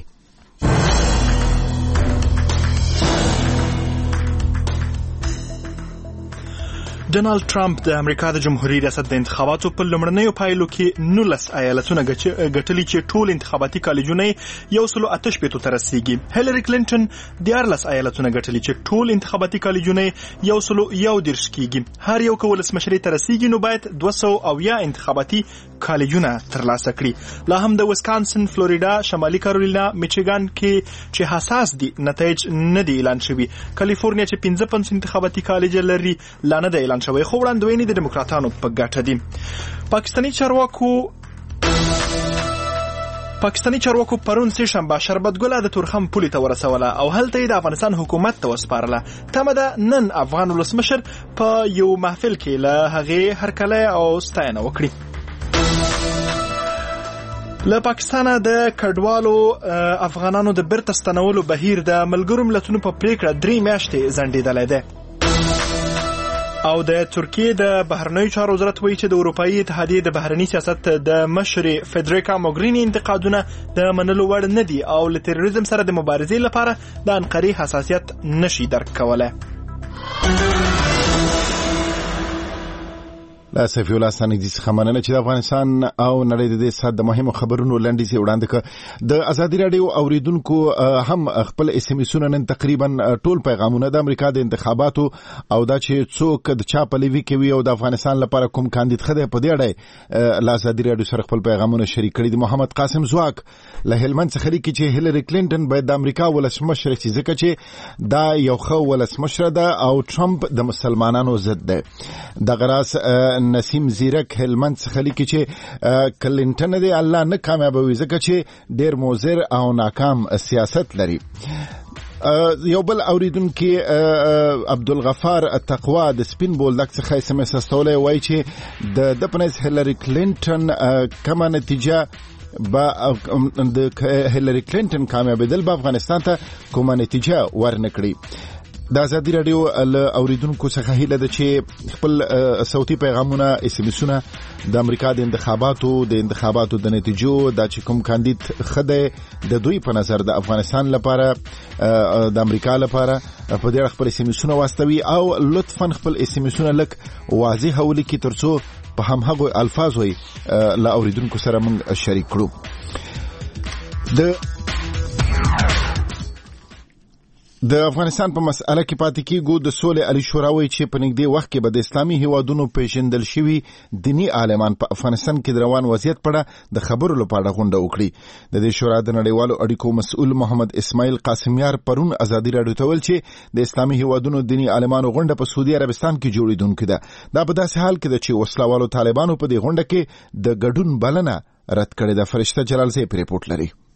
C: ډونالد ټرمپ د امریکا د جمهوریت ریاست د انتخاباتو په لومړنیو پایلو کې 19 ایالتونه ګټلي چې ټول انتخاباتي کالجونه 108 ته رسیدي. هیلری کلینټن 14 ایالتونه ګټلي چې ټول انتخاباتي کالجونه 111 کیږي. هر یو کول ولسمشر ته رسیدي نو باید 200 انتخاباتي کالجونه ترلاسه کړي. لا هم د ویسکانسن، فلوریدا، شمالي کارولینا، میچیګان کې چې حساس دي نتایج نه دي اعلان شوي. کالیفورنیا چې 55 انتخاباتي کالج لري لا نه اعلان شوی، خو وړاندوینې د دیموکراتانو په ګټه دي. پاکستاني چارواکو پرون سه شنبه شربت ګله د تورخم پولې ته ورسوله او هلته د افغانستان حکومت ته وسپارله. تمه ده نن افغان ولسمشر په یو محفل کې له هغې هرکلی او ستاینه وکړي. له پاکستانه د کډوالو افغانانو د بیرته ستنولو بهیر د ملګرو ملتونو په پریکړه 3 میاشتې ځنډېدلی دی. او د ترکیه د بهرنیو چارو وزارت وایي چې د اروپایي اتحادیې د بهرني سیاست د مشرې فدریکا موګرینی انتقادونه د منلو وړ نه دي او له تروریزم سره د مبارزې لپاره د انقرې حساسیت نشي درک کولی.
B: لا صفی الله ستنګزی څخه مننه چې د افغانستان او نړۍ د دې سات د مهمو خبرونو لنډیز وړاندې کړ. د ازادي رادیو اوریدونکو هم خپل اس ام اسونه نن تقریبا ټول پیغامونه د امریکا د انتخاباتو او دا چې څوک د چا په لیوي کې وي او د افغانستان لپاره کوم کاندید خدای په دې اړه له ازادي رادیو سره خپل پیغامونه شریک کړي دي. محمد قاسم زواک له هلمند څخه لیکي چې هیلری کلینټن باید د امریکا ولسمشر شي ځکه چې دا یو ښه ولسمشر ده او ټرمپ د مسلمانانو ضد ده. د غراس نسیم زیرک هلمند څخه لیکي چې کلینټن دی الله نه کامیابوي ځکه چې ډیر موزر او ناکام سیاست لري. یو بل اوریدونکو عبدالغفار تقوا د سپین بولدک څخه اس ام اس استولې وایي چې د پنځ هیلری کلینټن کومه نتیجه با د هیلری کلینټن کامیابیدل په افغانستان ته کومه نتیجه ورنکړي. د ازادي رادیو اوریدونکو څخه هیله ده چې خپل صوتي پیغامونه اس ام اسونه د امریکا د انتخاباتو د نتیجو د چې کوم کاندید خدای د دوی په نظر د افغانستان لپاره د امریکا لپاره په دې خپل اس ام اسونه واستوي او لطفا خپل اس ام اسونه لک واضح ولیکي ترڅو په همغه الفاظ وي له اوریدونکو سره موږ شریک کړو. د افغانستان په مسأله کې پاتې کېږو. د سولې علی شورا وایي چې په نږدې وخت کې به د اسلامي هیوادونو پیژندل شوي دینی عالمان په افغانستان کې د روان وضعیت په اړه د خبرو لپاره غونډه وکړي. د دې شورا د نړیوالو اړیکو مسؤل محمد اسماعیل قاسمیار پرون ازادي رادیو ته ویل چې د اسلامي هیوادونو دینی عالمانو غونډه په سعودي عربستان کې جوړیدونکې ده. دا په داسې حال کې ده چې وسلوالو طالبانو په دې غونډه کې د ګډون بلنه رد کړې ده. فرشته جلال زی په ریپورت لري.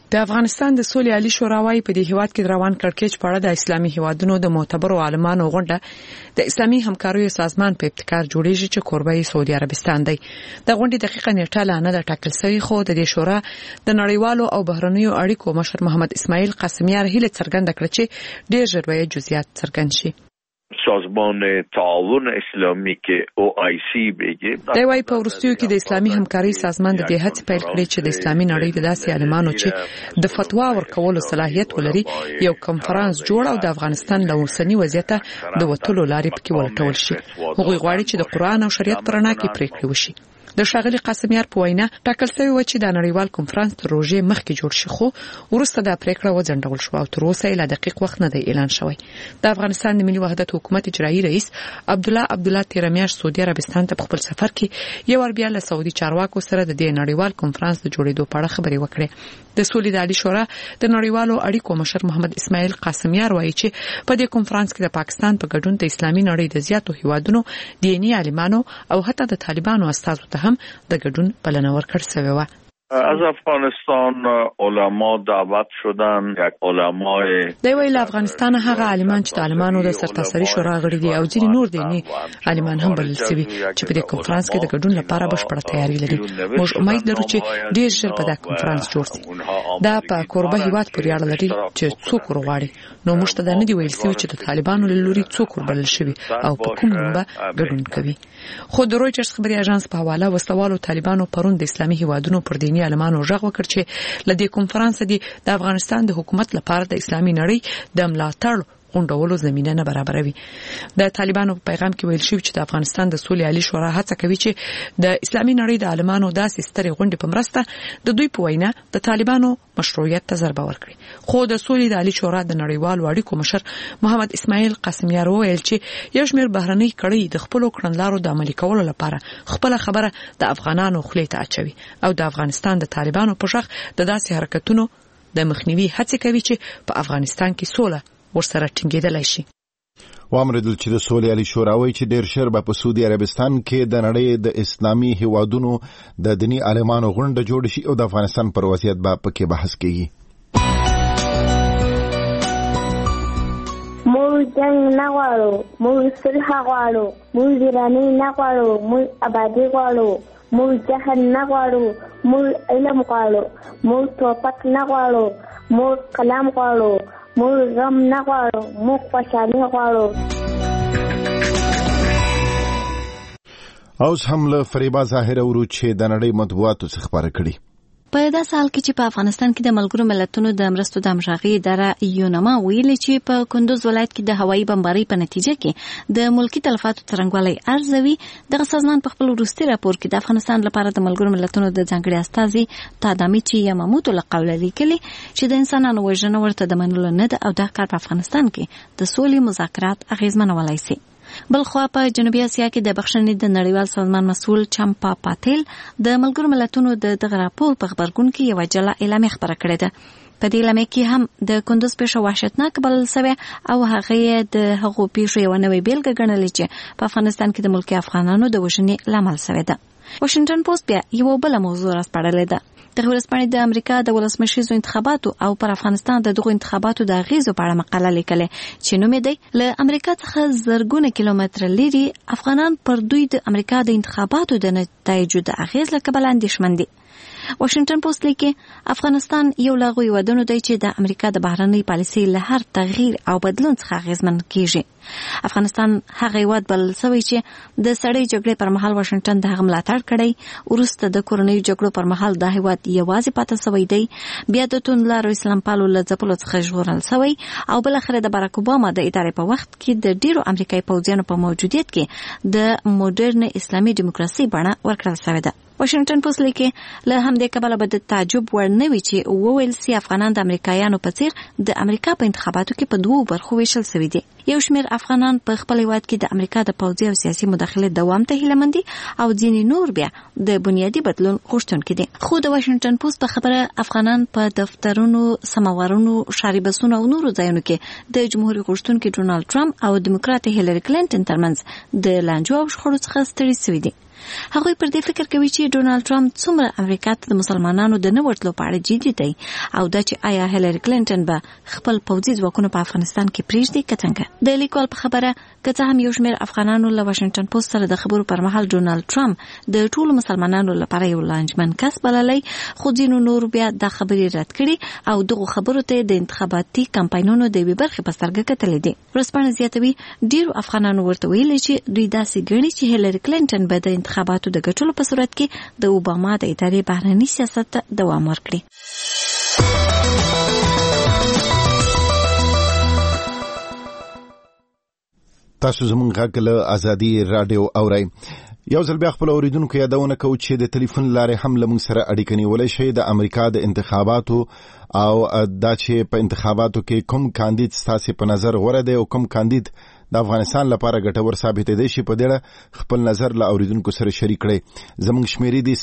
J: د افغانستان د سولې عالی شورا وايي په دې هیواد کې روان کړکېچ په اړه د اسلامي هیوادونو د معتبرو عالمانو غونډه د اسلامي همکاریو سازمان په ابتکار جوړیږي چې کوربه یې سعودي عربستان دی. د غونډې دقیقه نیټه لا نه ټاکل شوې، خو د دې شورا د نړیوالو او بهرنیو اړیکو مشر محمد اسماعیل قاسمیار هیله څرګنده کړه چې ډېر ژر به جزئیات څرګند شي.
G: سازمان تعاون اسلامی کې OIC بګي
J: دا وايي په ورستیو کې د اسلامي همکاري سازمان د دې هڅې پیل کړې چې د اسلامي نړۍ د داسې عالمانو چې د فتوا ورکولو صلاحیت ولري یو کنفرانس جوړ او د افغانستان له اوسنی وضعیت د وټولو لارې پکې ولټول شي. هغوی غواړي چې د قرآن او شریعت پر اړه کې پریکړې وشي. د ښاغلي قاسمیار په وینا ټاکل شوی و چې د نړیوال کنفرانس تر روژې مخکې جوړ شي، خو وروسته دا پریکړه وځنډول شو او تر اوسه یې لا دقیق وخت نه دی اعلان شوی. د افغانستان د ملي وحدت حکومت اجرایي رئیس عبدالله تیر میاشت سعودي عربستان ته په خپل سفر کې یو ور بیا له سعودي چارواکو سره د دې نړیوال کنفرانس د جوړېدو په اړه خبرې وکړې. د سولې د عالی شورا د نړیوالو اړیکو مشر محمد اسماعیل قاسمیار وایي چې په دې کنفرانس کې د پاکستان په ګډون د اسلامي نړۍ د زیاتو هیوادونو دیني عالمانو او حتی د طالبانو استازو ته هم د ګډون بلنه ورکړل شوې و.
G: از افغانستان علما دعوت شدن، یک علمای
J: د ویل افغانستان هغه عالمان چې د عالمانو د سرتاسري شورا غړي دي او ځینې نور دیني عالمان هم بلل شوي چې په دې کنفرانس کې د ګډون لپاره بشپړه تیاری لري. موږ امید لرو چې ډیر ژر په دا کنفرانس جوړ شي. دا په کوربه هیواد پورې اړه لري چې څوک ورغواړي. نو موږ ته دا نه دی ویل شوی چې د طالبانو له لوري څوک وربلل شوی او په کوم نوم به ګډون کوي. خو د رويټرز خبري اژانس په حواله وسوالو طالبانو پرون د اسلامي هیوادونو پر دیني عالمانو ژغ وکړ چې لدې کنفرانس دی د افغانستان د حکومت لپاره د اسلامي نړۍ د ملاتړ غونډولو زمينه نه برابروي. د طالبانو په پیغام کې ویل شوی چې د افغانستان د سولې عالی شورا هڅه کوي چې د اسلامي نړۍ د عالمانو داسې سترې غونډې په مرسته د دوی په وینا د طالبانو مشروعیت ته ضربه ورکړي. خو د سولې د عالی شورا د نړیوالو اړیکو مشر محمد اسماعیل قاسمیار وویل چې یو شمېر بهرنۍ کړۍ د خپل کړنلارو د عملي کولو لپاره خپل خبره د افغانانو خلې ته اچوي او د افغانستان د طالبانو په شخ د داسې حرکتونو د مخنیوي هڅه کوي چې په افغانستان کې سوله ورسره ټینګېدلای شي.
B: وامردل چې د سولې عالی شورا وايي چې ډېر ژر به په سعودي عربستان کې د نړۍ د اسلامي هیوادونو د دیني عالمانو غونډه جوړ شي او د افغانستان پر وضعیت به پکې بحث کیږي.
N: موږ جنگ نه غواړو، موږ صلح غواړو، موږ ویراني نه غواړو، موږ آبادي غواړو، موږ جهل نه غواړو، موږ علم غواړو، موږ توپک نه غواړو، موږ قلم غواړو، موږ غم نه غواړو، موږ خوشحالي غواړو.
B: اوس هم له فریبا ظاهر ورو چې د نړۍ مطبوعاتو څخه خبره کړي.
O: په داسې حال کې چې په افغانستان کې د ملګرو ملتونو د مرستو د همغږۍ اداره یونما ویلي چې په کندوز ولایت کې د هوایي بمبارۍ په نتیجه کې د ملکی تلفاتو څرنګوالی ارزوي. دغه سازمان په خپل وروستي راپور کې د افغانستان لپاره د ملګرو ملتونو د ځانګړي استازي تادامیچي یاماموتو له قوله لیکلي چې د انسانانو وژنه ورته د منلو نه ده او دا کار په افغانستان کې د سولې مذاکرات اغیزمنولای شي. بلخوا په جنوبي اسیا کې د بخښنې د نړیوال سازمان مسؤل چمپا پاتیل د ملګرو ملتونو د دغه راپور په خبرګون کې یو جلا اعلامیه خبره کړې ده. په دې اعلامیه کې هم د کندوز پیښه وحشتناک بلل شوې او هغه د هغو پیښو یو نوې بیلګه ګڼلې چې په افغانستان کې د ملکي افغانانو د وژنې لامل شوې ده. واشنگټن پوسټ بیا یو بل موضوع راسپړلې ده. د ورځپاڼې د امریکا د ولسمشریزو انتخاباتو او پر افغانستان د دغو انتخاباتو د اغیزو په اړه مقاله لیکلې چې نوم یې دی له امریکا څخه زرګونه کیلومتره لري افغانان پر دوی د امریکا د انتخاباتو د نتایجو د اغیز له کبله اندېښمن دي. واشنگټن پوسټ لیکي افغانستان یو له هغو هیوادونو دی چې د امریکا د بهرنۍ پالیسۍ له هر تغییر او بدلون څخه اغیزمن کیږي. افغانستان هغه هیواد بلل شوی چې د سړې جګړې پر مهال واشنگټن د هغه ملاتړ کړی، وروسته د کورنۍ جګړو پر مهال دا هیواد یوازې پاتې شوی دی، بیا د توندلارو اسلام پالو له ځپلو څخه ژغورل شوی او بل اخر د باراک اوباما د ادارې په وخت کې د ډیرو امریکایي پوځیانو په موجودیت کې د موډرن اسلامي دیموکراسي بڼه ورکړل شوې ده. واشنگټن پوسټ لیکي له همدې کبله به د تعجب وړ نه وي چې وویل سي افغانان د امریکایانو په څیر د امریکا په انتخاباتو کې په دوو برخو ویشل شوي دي. یو شمېر افغانان په خپل هیواد کې د امریکا د پوځي او سیاسي مداخلې دوام ته هیله مند دي او ځینې نور بیا د بنیادي بدلون غوښتونکي دي. خو د واشنگټن پوسټ په خبره افغانان په دفترونو، سماوارونو، ښاري بسونو او نورو ځایونو کې د جمهوریت غوښتونکي ډونالد ټرمپ او دیموکرات هیلری کلینټن ترمنځ د لانجو او شخړو څخه ستړي شوي دي. هغوی پر دې فکر کوي چې ډونالد ټرمپ څومره امریکا ته د مسلمانانو د نه ورتلو په اړه جدي دی او دا چې آیا هیلری کلینټن به خپل پوځي ځواکونه په افغانستان کې پرېږدي که څنګه. د لیکوال په خبره که څه هم یو شمېر افغانانو له واشنګټن پوسټ سره د خبرو پر مهال ډونالد ټرمپ د ټولو مسلمانانو لپاره یو لانجمن کس بللی، خو ځینو نور بیا دا خبرې رد کړي او دغو خبرو ته د انتخاباتي کمپاینونو د یوې برخې په سترګه کتلې دي. ورځپاڼه زیاتوي ډېرو افغانانو ورته ویلي چې دوی داسې ګڼي چې هیلری کلینټن به د انتخاباتو د ګټلو په صورت کې د اوباما د ادارې بهرني سیاست ته دوام ورکړي.
B: تاسو زموږ غږ له ازادي رادیو اورئ. یو ځل بیا خپل اوریدونکو یادونه کوو چې د ټلیفون لارې هم له موږ سره اړیکه نیولی شئ. د امریکا د انتخاباتو او دا چې په انتخاباتو کې کوم کاندید ستاسې په نظر غوره دی او کوم کاندید د افغانستان لپاره ګټور ثابت دی شي، په دې خپل نظر له اوریدونکو سره شریک کړئ. زموږ شمیرې دي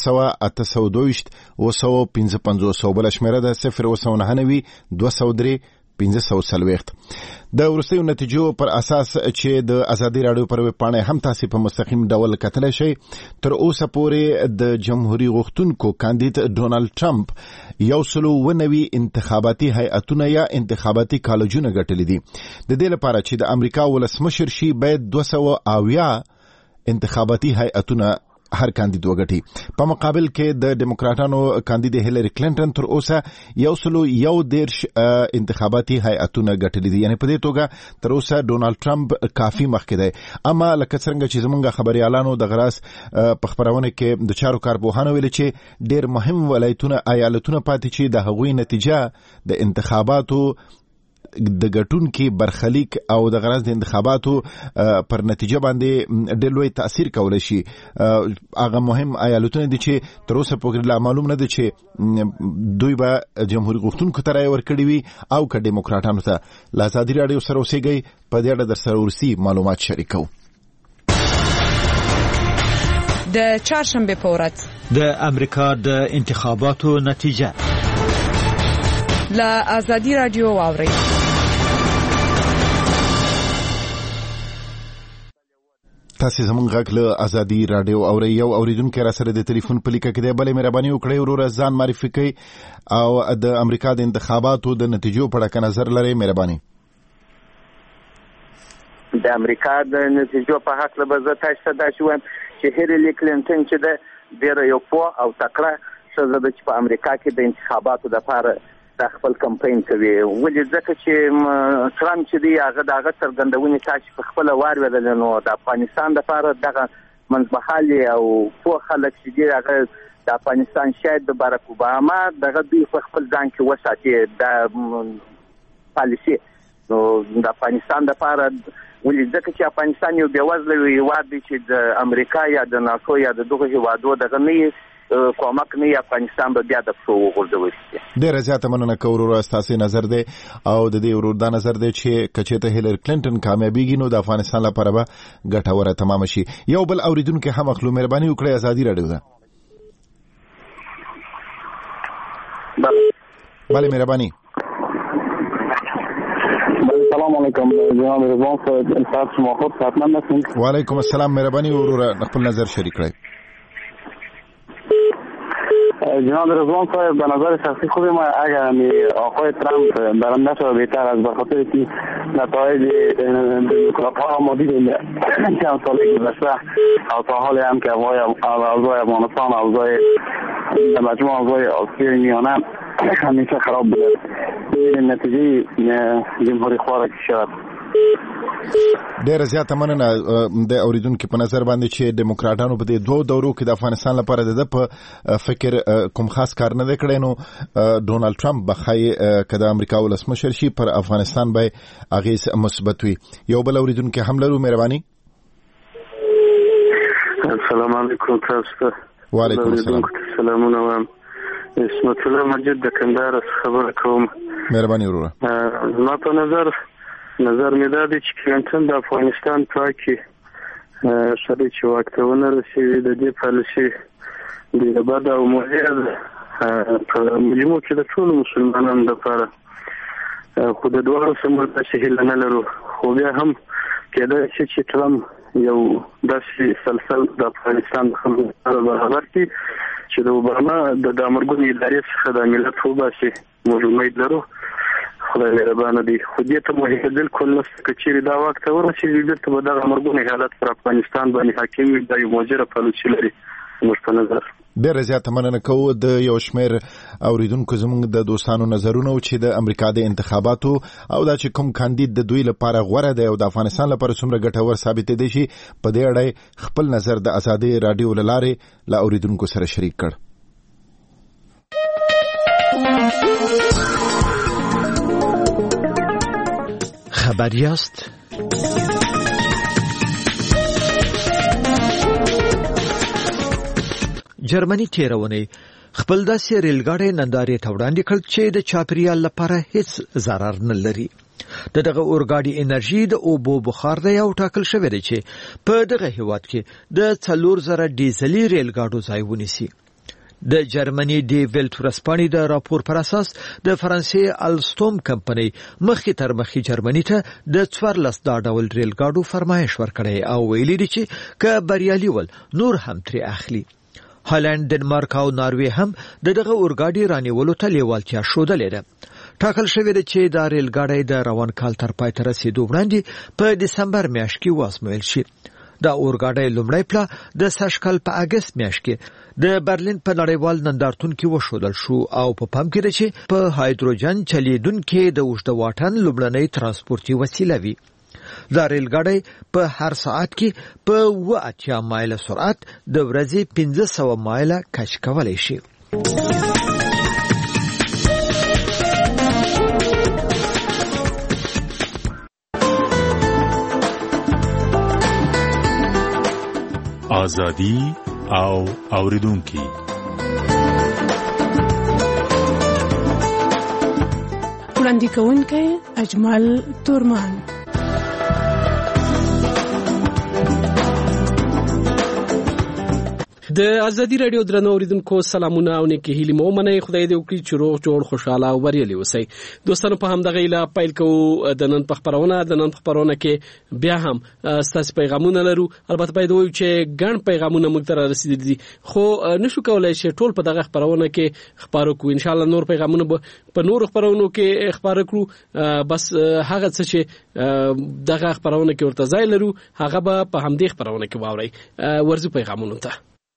B: 01822 بل شمیره ده 0199203 1540. د وروستیو نتیجو پر اساس چې د ازادي رادیو پر ویب پاڼه هم تاسو په مستقیم ډول کتلی شئ، تر اوسه پورې د جمهوریت غوښتونکو کاندید ډونالد ټرمپ 190 انتخاباتي هیئتونه یا انتخاباتي کالجونه ګټلي دي. د دې لپاره چې د امریکا ولسمشر شي باید 280 انتخاباتي هیئتونه هر کاندید وګټي. په مقابل کې د ډیموکراټانو کاندید هیلری کلینټن تر اوسه 111 انتخاباتي هیئتونه ګټلي دي. یعنی په دې توګه تر اوسه ډونالد ټرمپ کافي مخکې دی. اما لکه څنګه چې زمونږ خبريالانو د غراس په خبرونه کې د چارو کارپوهانو ویل چې ډېر مهم ولایتونه ایالتونه پاتې چې د هغوی نتیجه د انتخاباتو د ګټونکو برخلیک او د غرض د انتخاباتو پر نتیجه باندې ډېر لوی تاثیر کولای شي. هغه مهم ایالتونه دي چې تر اوسه پورې لا معلوم نه دي چې دوی به جمهوریت غوښتونکو ته رای ورکړي وي او که ډیموکراټانو ته. له ازادي رادیو سره اوسېږئ، په دې اړه در سره ورسي معلومات شریکو.
J: د چهارشنبه په ورځ
K: د امریکا د انتخاباتو نتیجه
J: له ازادي رادیو واورئ.
B: تاسو زموږ غږ له ازادي رادیو اورئ. یو اوریدونکو را سره د ټلیفون په لیکه کې دی، بلې مهرباني وکړئ وروره ځان معرفي کړئ او د امریکا د انتخاباتو د نتیجو په اړه نظر لرئ. مهرباني.
P: د امریکا د نتیجو په حق له بزه تاسو ته دا شوم چې هیلری کلینټن چې د ډېر یو پوه او تکړه ښځه ده چې په امریکا کې د انتخاباتو لپاره د خپل کمپاین کوي. ولې ځکه چې ټرمپ چې دی هغه دغه څرګندونې تاسو په خپل وار ودل نو د افغانستان لپاره دغه منځمهالي او پوه خلک چې دی هغه د افغانستان شاید د باراک اوباما دغه دوی په خپل ځان کې وساتي د پالیسي نو د افغانستان لپاره. ولې ځکه چې افغانستان یو بیوزله هیواد دی چې د امریکا یا د ناتو یا د دغه هیوادو دغه نه کومک نه افغانستان به بیا د څو وګرځول شي.
B: ډېر زیاته مننه کوم تاسو نظر دی او د دې ورور دا نظر دی چې کچته هیلری کلینټن کامیابیږي نو د افغانستان لپاره به ګټوره تمام شي. یو بل اوریدونکو هم خپل مهرباني وکړئ ازادي رادیو ده. بله مهرباني.
Q: السلام علیکم جناب رضوان صاحب، تاسو مو خو خدمت نشئ.
B: وعلیکم السلام. مهرباني وروره خپل نظر شریک کړئ.
Q: جناب رضوان صاحب به نظر شخصی خود ما اگر آقای ترامپ برنده شد بهتر از بخاطر که نتایج دموکرات‌ها ما دیدیم چند سال گذشته او تا حال هم که اوضاع افغانستان اوضاع مجموع اوضاع آسیا میانه همیشه خراب بوده. نتیجه جمهوری خواه که شد.
B: ډېر زیاته مننه د اوریدونکو په نظر باندې چې ډیموکراټانو په دې دوه دورو کې د افغانستان لپاره د په فکر کوم خاص کار نه کړی نو ډونالد ټرمپ بخای کده امریکا ولسمشر شي پر افغانستان به اغیز مثبت وي. یو بل اوریدونکو هم لرو. مهرباني.
Q: السلام علیکم تاسو.
B: وعلیکم السلام.
Q: سلامونه وایم. اسمت الله مجید د کندهار خبره کوم.
B: مهرباني وروره.
Q: ما په نظر می دا دی چې کلینټن د افغانستان پاکي شری چې واکتونه رسېږي د دې پالیسي د بد او مهمه په مجموع کې د ټول مسلمانانو لپاره خو د دوه سمول په شهیل نه لرو خو بیا هم کېدای شي چې ټرمپ یو داسې سلسل د افغانستان د خلکو سره برابر کړي چې د اوباما د امرګونې ادارې څخه د ملت وباسي. موږ امید لرو خدای مهربانه دی. خو دې ته موږ بالکل نشته که چیرې دا واک ته ورسېږي بېرته به دغه امرګونې حالت پر افغانستان باندې حاکم وي. دا یو مؤجره پالیسي لري زموږ په نظر.
B: ډېره زیاته مننه کوو د یو شمېر اوریدونکو زموږ د دوستانو نظرونه چې د امریکا د انتخاباتو او دا چې کوم کاندید د دوی لپاره غوره دی او د افغانستان لپاره څومره ګټور ثابتېدی شي په دې اړه خپل نظر د ازادۍ راډیو له لارې له اوریدونکو سره شریک کړ.
K: خبر یاست؟ جرمني تیرونی خپل داسې ریلګاډي نندارې ته وړاندې کړ چې د چاپیریال لپاره هیڅ ضرر نه لري. دغه اورګاډي انرژي د اوبو بخار دی او ټاکل شوی دی چې په دغه هیواد کې د 4000 ډیزلي ریلګاډو ځای ونیسي. د جرمني دی ویلت ورسپانې د راپور پر اساس د فرانسې الستوم کمپنۍ مخکې تر مخکې جرمني ته د 14 دا ډول ریلګاډو فرمایش ورکړی او ویلي دی چې که بریالي ول نور هم ترې اخلي. هالند، ډنمارک او ناروې هم دغه اورګاډي رانیولو ته لیوالتیا ښودلې ده. ټاکل شوی دی چې دا ریلګاډی د روان کال تر پای ته رسیدو وړاندې په دسمبر میاشت کې وازمویل شي. دا اورګاډی لومړی پلا د سږکال په اگست میاشت کې د برلین په نړیوال نندارتون کې وښودل شو او په پام کې ده چې په هایدروجن چلیدونکي د اوږده واټن لومړنۍ ترانسپورتي وسیله وي. دا ریلګاډی په هر ساعت کې په 80 مایل سرعت د ورځې 1500 مایل کچ کولی شي.
R: آزادی او اوریدونکي
S: وړاندې کوونکی اجمل تورمان.
L: د ازادي رادیو درنو اوریدونکو سلامونه او نیکی هیله مو منئ. خدای دې وکړي چې روغ جوړ خوشاله او بریالي اوسئ. دوستانو په همدغه ایله پیل کوو د نن په خبرونه کې بیا هم ستاسو پیغامونه لرو. البته باید وایو چې ګڼ پیغامونه موږ ته رسیدلي دي خو نشو کولای چې ټول په دغه خبرونه کې خبرو کوو. ان شاء الله نور پیغامونه په نور خبرونو کې خبرو کړو. بس هغه څه چې دغه خبرونه کې ورته ځای لرو هغه به په همدې خبرونه کې واورئ. ورځو پیغامونه ته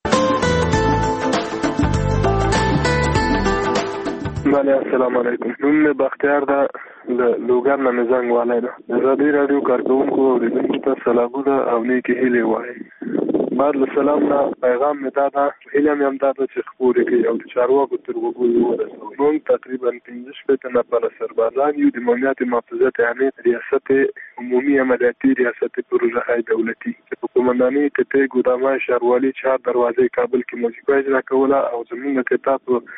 T: بله السلام علیکم. نوم مې بختیار ده لوګر نه مې زنګ والی ده. ازادي راډیو کارکوونکو اوریدونکو ته سلامونه او نیکې هیلې وایي. بعد له سلام نه پیغام مې دا ده هیله مې هم دا ده چې خپورې کړي او د چارواکو تر غوږو یې ورسوي. موږ تقریبا 15 نفره سربازان یو د امنیت محافظت عامې ریاست عمومي عملیاتي ریاست پروژه های دولتي چې په قومندانۍ تپې ګودامای ښاروالي 4 دروازې کابل کې موسیقي اجرا کوله او زموږ کتاب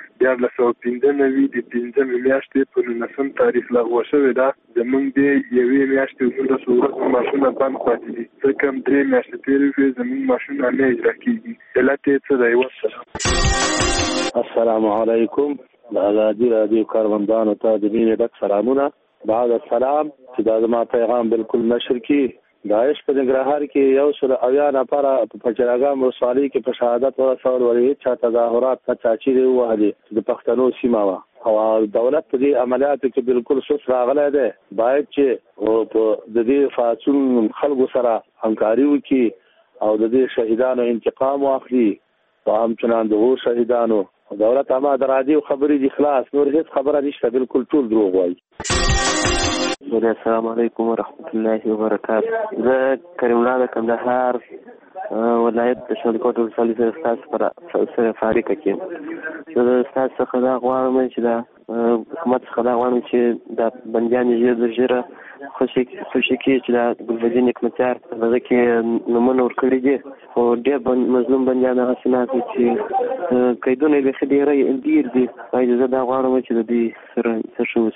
T: 1995 د 15 میاشتې په 19 تاریخ لغوه شوې ده. زموږ د یوې میاشتې عمر صورت ماشونه بند پاتې دي ځکه 3 میاشتې تېرې شوې زموږ ماشونه نه اجرا کېږي. علت یې څه دی؟ والسلام.
U: السلام علیکم. د ازادي راډیو کاروندانو ته د مینې ډک سلامونه. بعد السلام چې دا زما پیغام بالکل نشر کړي. داعش په ننګرهار کې 180 نفره په پچراګام ولسوالۍ کې په شهادت ورسول ولې چې تظاهرات ته چاچی دی وهلي د پښتنو سیمه وا او دولت په دې عملیاتو کې بالکل سوس راغلی دی. باید چې د دې فاصون خلکو سره همکاري وکړي او د دې شهیدانو انتقام واخلي. او همچنان دغه شهیدانو دولت اما درادي خبرې دي خلاص نور هیڅ خبره نشته. بالکل ټول دروغ وایي.
V: السلام علیکم ورحمۃ اللہ وبرکاتہ. زه کریم الله د کندهار ولایت د شاولیکوټ ولسوالۍ سره سره فاریقه کې زه استاد څخه دا غواړم چې دا حکومت څخه دا غواړم چې دا بندیان ژر خوشي کې چې دا ګلبدین حکمتیار په دغه کې نومونه ورکړي دي خو ډېر مظلوم بندیان هغه سنات چې قیدونه یې بیخي ډېر دي. زه دا غواړم چې د دې سره څه شو.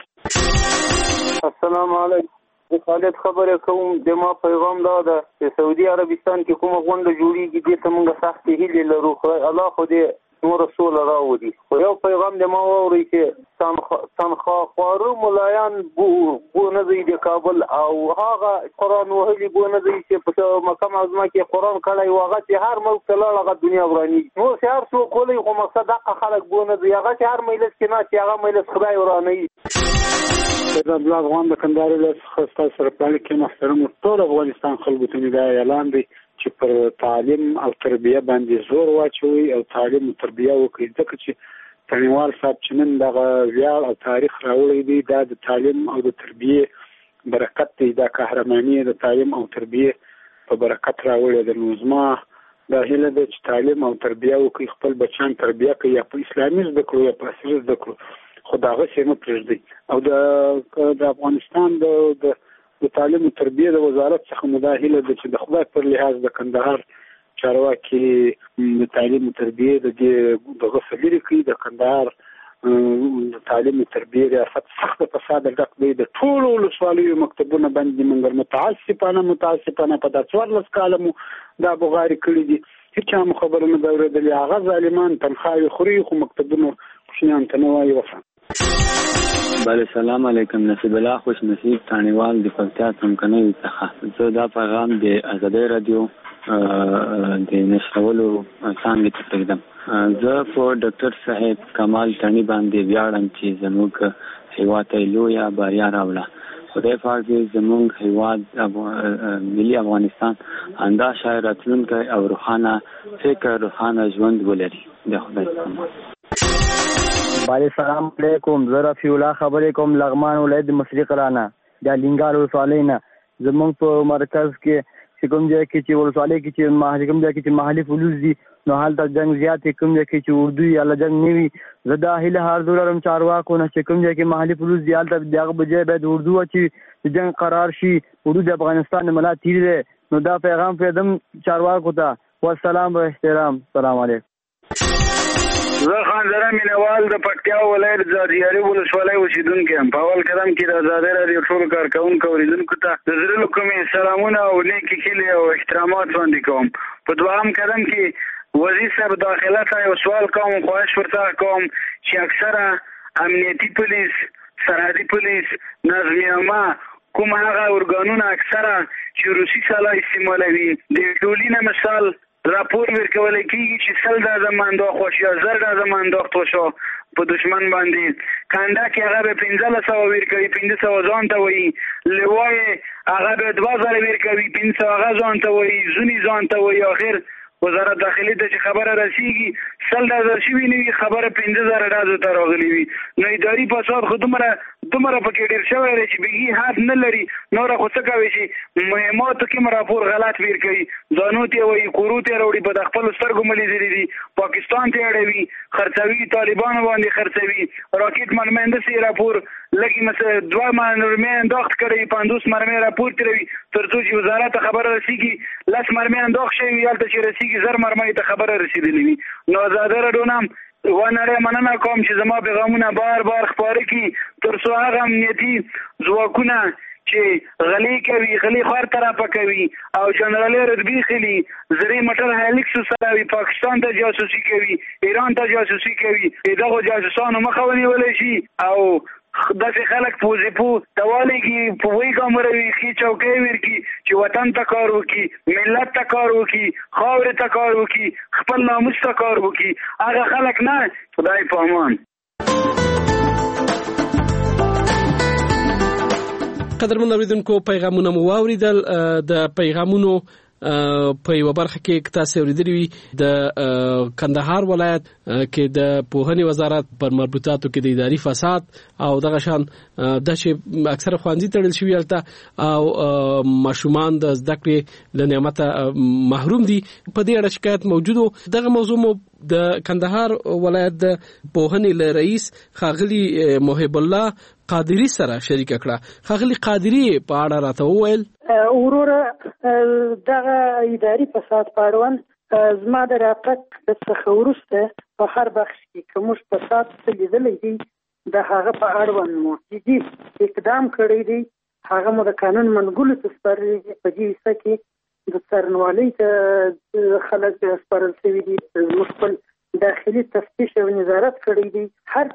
W: السلام علیکم. د خالد خبره کوم. د ما پیغام دا ده چې سعودي عربستان کې کومه غونډه جوړیږي دې ته موږ سختې هیلې لرو. الله خو دې نور سوله راوړي. خو یو پیغام د ما واوري چې تنخوارو ملایان بو نه دی د کابل او هغه قرآن وهلي بو نه دی چې په مکه معظمه کې قرآن کړی و هغه چې هر ملک ته لاړ هغه دنیا وراني. نور چې هر څوک کولی خو مقصد هغه خلک بو نه دی هغه چې هر مجلس کې نه چې هغه مجلس خدای ورانوي.
Q: عبدالله افغان د کندهار ولایت څخه ستاسو سره په اړه کې محترم ټول افغانستان خلکو ته دا اعلان دی چې پر تعلیم او تربیه باندې زور واچوي او تعلیم او تربیه وکړي ځکه چې تڼیوال صاحب چې نن دغه ویاړ او تاریخ راوړی دی دا د تعلیم او د تربیه برکت دی. دا قهرماني د تعلیم او تربیه په برکت راوړی دی. نو زما دا هیله ده چې تعلیم او تربیه وکړي خپل بچیان تربیه کوي یا په اسلامي زده کړو یا په عصري زده کړو خو د هغه څه نه پرېږدي. او د افغانستان د تعلیم او تربیه د وزارت څخه مو دا هیله ده چې د خدای پر لحاظ د کندهار چارواکي د تعلیم او تربیه د دغه فلری کوي. د کندهار د تعلیم او تربیه ریاست سخت فساد ډک دی. د ټولو ولسوالیو مکتبونه باندې منګر متاسفانه په 14 کاله مو دا بغاری کړی دي. هیڅ هم خبره نه دا ورېدلې. هغه ظالمان تنخواهی خوري خو مکتبونه کوچنیان ته نه وایي وفا.
A: بله سلام علیکم. نصیب الله خوش نصیب تانیوال د پکتیا څمکنۍ څخه. زه دا پیغام د ازادۍ رادیو د نشرولو څانګې ته پرېږدم. زه په ډاکټر صاحب کمال تڼي باندې ویاړم چې زموږ هېواد ته لویه بریا راوړه. خدای پاک دې زموږ هېواد ملي افغانستان همدا شاید راتلونکی او روښانه فکر روښانه ژوند ولري. د خدای سامان.
D: بله سلام علیکم. زه رفیع الله خبرې کوم لغمان ولایت د مشرق رانه د لینګال ولسوالۍ نه. زموږ په مرکز کې چې کوم ځای کې چې ولسوالۍ کې چې محلي پولیس دي نو هلته جنګ زیات دی. کوم ځای کې چې اردو یا جنګ نه وي زه دا هیله هر لرم چارواکو نه چې کوم ځای کې محلي پولیس دي هلته د هغه بجای باید اردو چې جنګ قرار شي. اردو د افغانستان د ملا تیر دی. نو دا پیغام پرېږدم چارواکو ته. والسلام و احترام. سلام علیکم.
E: زه خان زره مینوال د پکتیا ولایت ځاځیاري ولسوالۍ اوسېدونکی یم. په اول قدم کې د ازادۍ راډیو ټولو کارکوونکو اورېدونکو ته د زړه له کومې سلامونه او نیکې هیلې او احترامات وړاندې کوم. په دوهم قدم کې وزیر صاحب داخله ته یو سوال کوم خواهش ورته کوم چې اکثره امنیتي پولیس سرحدي پولیس نظمیه عامه کوم هغه ارګانونه اکثره چې روسي سالا استعمالوي د ټولینه مثال راپور ورکول کېږي چې 100 ډزه مانداخت وشو یا 1000 ډزه مانداخت وشو په دشمن باندې. کنده کې هغه به 1500 ورکوي 1500 ځان ته وایي. لوای هغه به 2000 ورکوي 500 هغه ځان ته وایي. زونی ځان ته وایي. اخر وزارت داخلي ته چې خبره رسیږي 100 ډزه شوي نه وي خبره 15000 ډزو ته راغلي وي. نو اداري فساد خو دومره پکې ډېر شوی دی چې بېګي حد نه لري. نوره خو څه کوي چې مهماتو کې راپور غلط ویر کوي. ځانو ته وایي کورو ته راوړي په د خپلو سترګو مه لیدلي دي. پاکستان ته اړوي خرڅوي طالبانو باندې خرڅوي. راکټ مرمۍ داسې راپور لکه مثلا 2 مرمۍ انداخت کړی 50 مرمۍ راپور تروي تر څو چې وزارت ته خبره رسیږي 10 مرمۍ انداخت شوي هلته چې رسیږي 1000 مرمۍ ته خبره رسېدلې وي. نو ازادۍ راډیو نه ونړۍ مننه کوم چې زما پیغامونه بار خپاره کړي تر څو هغه امنیتي ځواکونه چې غلي کوي غلي خور طرفه کوي او جنرالي رتبې خلي زری مټر هلیکس سره پاکستان ته جاسوسي کوي ایران ته جاسوسي کوي دغه جاسوسانو مخه ونیول شي او داسې خلک پوزیپو توالیږي په وی کامروي خي چوکۍ ورکی چې وطن ته کار وکي ملت ته کار وکي خاورې ته کار وکي خپل ناموس ته کار وکي هغه خلک نه. خدای په امان.
L: قدرمن اوریدونکو پیغامونه مو واوریدل. د پیغامونو په یو برخه کې تاسو اوریدلی وي د کندهار ولایت کې د پوهنې وزارت پر مربوطاتو کې د اداري فساد او دغه شان د چې اکثره خوانځي تړل شوی الته او ماشومان د زده کړې له نعمت محروم دي. په دې اړه شکایت موجودو. دغه موضوع مو د کندهار ولایت د پوهنې له رئیس خاغلی محب الله قادری سره شریک کړه. خاغلی قادری په اړه راته وویل
X: وروره دغه اداري فساد په اړوند زما د راتګ څخه وروسته په هر بخش کې کوم فساد څه لیدلی دی د هغه په اړوند مو جدي اقدام کړی دی. هغه مو د قانون منګولو ته سپارلي په دې حصه کې د څارنوالۍ ته خلک سپارل شوي دي. زموږ خپل داخلي تفتیش او نظارت کړی دی. هر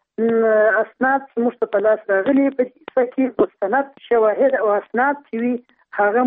X: څه اسناد موږ ته په لاس راغلي په کیسه کې مستند شواهد او اسناد چې وي هغه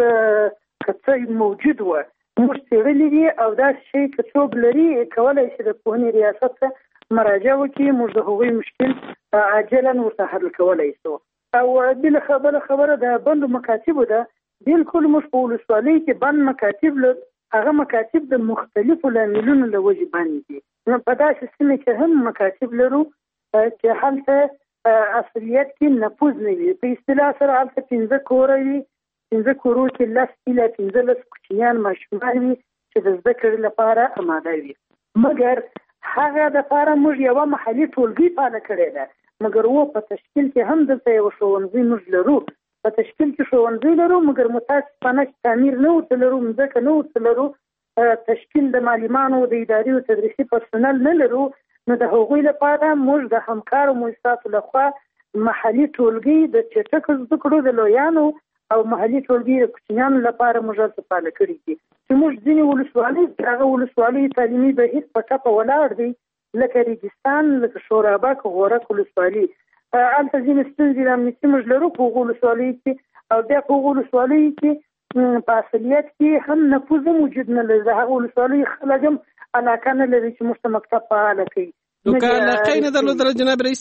X: موږ کڅه موجود و موږ څېړلي دي او دا شی که څوک لري کولی شي د پوهنې ریاست ته مراجعه وکړي موږ د هغوی مشکل عاجلا ورته حل کولی شو. او بل خبره د بندو مکاتبو ده بالکل موږ په ولسوالۍ کې بند مکاتب هغه مکاتب د مختلفو لاملونو له وجې باندې دي. په داسې سیمه کې هم مکاتب لرو چې هلته اصلیت کې نفوذ نه وي. په اصطلاح سره هلته 15 کوره وي 15 کورو کې 10 اله 15 کوچنیان ماشومان وي چې د زده کړې لپاره اماده وي. مګر هغه د لپاره موږ یوه محلي ټولګي فعاله کړې ده. مګر په تشکیل کې هم دلته یو ښوونځی موږ لرو. په تشکیل کې ښوونځی لرو مګر متاسفانه تعمیر نه ورته لرو مځکه نه ورته لرو. تشکیل د معلمانو د اداري او تدریسي پرسونل نه لرو. نو د هغوی لپاره موږ د همکارو مؤسساتو لخوا محلي ټولګي د چټکو زده کړو د لویانو او محلي ټولګي د کوچنیانو لپاره موږ هلته فعاله کړي دي. چې موږ ځینې ولسوالۍ هغه ولسوالۍ تعلیمي بهیر په ټپه ولاړ دی لکه ریګستان لکه شورابک غورک ولسوالۍ. هلته ځینې ستونزې د امنیتي موږ لرو په هغو ولسوالیو کې او بیا په هغو ولسوالیو کې په اصلیت کې هم نفوذ موجود نه لري. د هغو ولسوالیو خلک هم علاقه نه لري چې موږ ته مکتب فعاله کوي.
F: نو که علاقه نه درلودله جناب رئیس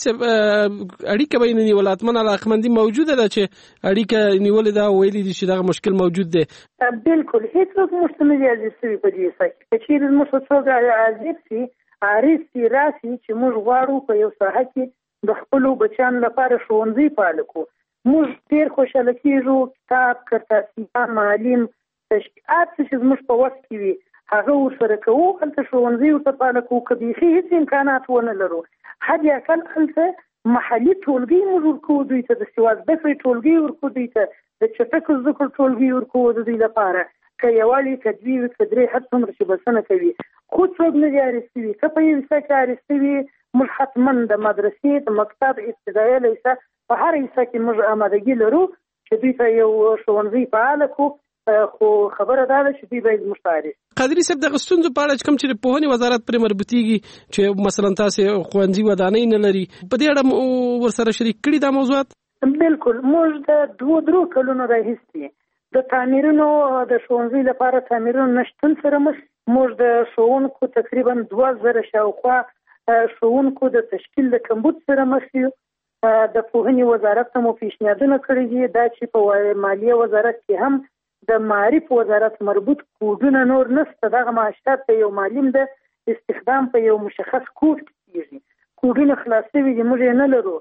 F: اړیکه به یې نه نیوله حتما علاقمندي موجوده ده چې اړیکه نیولې ده ویلي دي چې دغه مشکل موجود دی.
X: بالکل هېڅوک موږ ته نه دي عزیز شوي په دې ځای کې. که چېرې موږ ته څوک عزیز شي عارض شي راسي چې موږ غواړو په یو ساحه کې د خپلو بچیانو لپاره ښوونځي فعاله کړو موږ ډېر خوشحاله کېږو. کتاب کرتاسیان معلم تشکیلات چې زموږ په وس کې وي هغه ورسره کوو. هلته ښوونځي ورته فعاله کوو. که بیخي هېڅ امکانات ونه لرو حد اقل هلته محلي ټولګي موږ ورکوو دوی ته د سواد زده کړې ټولګي ورکوو دوی ته د چټکو زده کړو ټولګي ورکوو د دوی لپاره. که یووالي که دوی وي که درې هر څومره چې بسنه کوي خو څوک نه دي عارض شوي. که په یو حصه کې عارض شوي موږ حتما د مدرسې د مکتب ابتدایي لیسه په هر حصه کې موږ آمادګي لرو چې دوی ته یو ښوونځی فعاله کړو. خو خبره دا ده چې دوی باید زموږ ته عارض.
F: قادري صاحب دغه ستونزو په اړه چې کوم چې د پوهنې وزارت پرې مربوطېږي چې مثلا تاسې ښوونځي ودانۍ نه لري په دې اړه ورسره شریک کړي دا موضوعات؟
X: بالکل موږ د 2-3 کلونو راهیسې د تعمیرونو د ښوونځي لپاره تعمیرونو نشتون سره مخ. موږ د ښوونکو تقریبا 2000 شاوخوا ښوونکو د تشکیل د کمبود سره مخ یو. د پوهنې وزارت ته مو پیشنهادونه کړي دي دا چې په مالیه وزارت کې هم د معارف وزارت مربوط کوډونه نور نشته. دغه معاشات ته یو معلم د استخدام په یو مشخص کوډ کېږي. کوډونه خلاص شوي دي موږ یې نه لرو.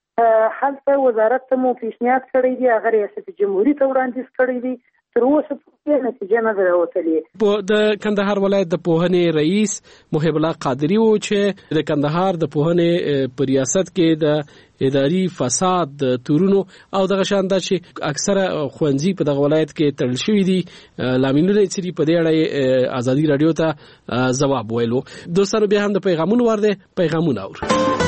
X: هلته وزارت ته مو پیشنهاد کړی دی هغه ریاست جمهوري ته وړاندیز کړی دی تر اوسه پورې نتیجه نه ده راوتلې.
F: د کندهار ولایت د پوهنې رئیس محب الله قادري و چې د کندهار د پوهنې په ریاست کې د اداري فساد د تورونو او دغه شان دا چې اکثره ښوونځي په دغه ولایت کې تړل شوي دي لاملونه یې څه دي په دې اړه ازادي راډیو ته ځواب ویلو. دوستانو بیا هم د پیغامونو وار دی پیغامونه اورو.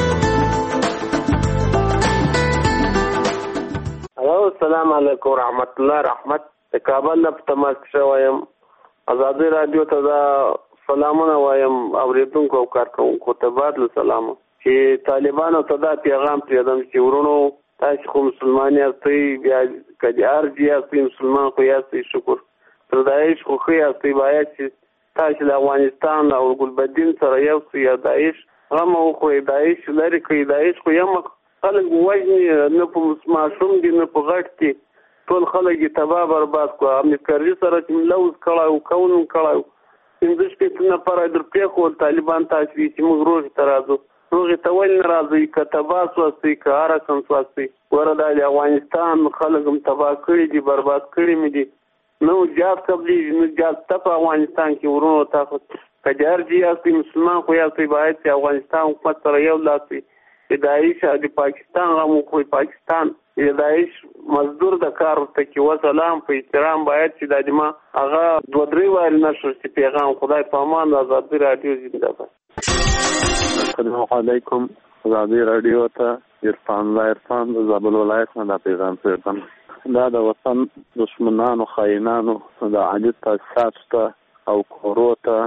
W: السلام علیکم ورحمت الله رحمت د کابل نه په تماس کې شوم. ازادي راډیو ته دا سلامونه وایم اوریدونکو او کارکونکو ته بادل سلام چې طالبانو ته دا پیغام پرېږدم چې ورونو تاسو خو مسلمان یاستئ بیا که د ارجی یاستئ مسلمان خو یاستئ شکر تر داعش خو ښه یاستئ باید چې تاسو د افغانستان او ګلبدین سره یو څه یا داعش غم وخورئ. داعش لرې کړئ. داعش خو یم خلک وژني نه په ماشوم دي نه په غټ دي ټول خلک یې تباه برباد کړو. امنیت کرزي سره چې لوز کړی کون کړی 15 نفره در پرېښول طالبان تاسو چې موږ روغې ته راځو. روغې ته ولې نه راځئ؟ که تباه سوستئ که هر رقم سوستئ ګوره دا د افغانستان خلک هم تباه کړي دي برباد کړي مې دي. نه جهاد قبلېږي نه جهاد شته په افغانستان کې. ورونو تاسو که د هر ځای یاستئ مسلمان خو یاستئ باید چې افغانستان حکومت سره یو لاس وي چې داعش د پاکستان غم وخوري. پاکستان د داعش مزدور د کار ورته کې وسلام په احترام باید چې د دما هغه 2-3 وایل نشر چې پیغام خدای په امان. ازادي راډیو زنده باد.
U: السلام علیکم. ازادي راډیو ته عرفان د زابل ولایت نه دا پیغام پرېږدم. دا د وطن دشمنانو خاینانو د عاجز تاسیساتو ته او کورو ته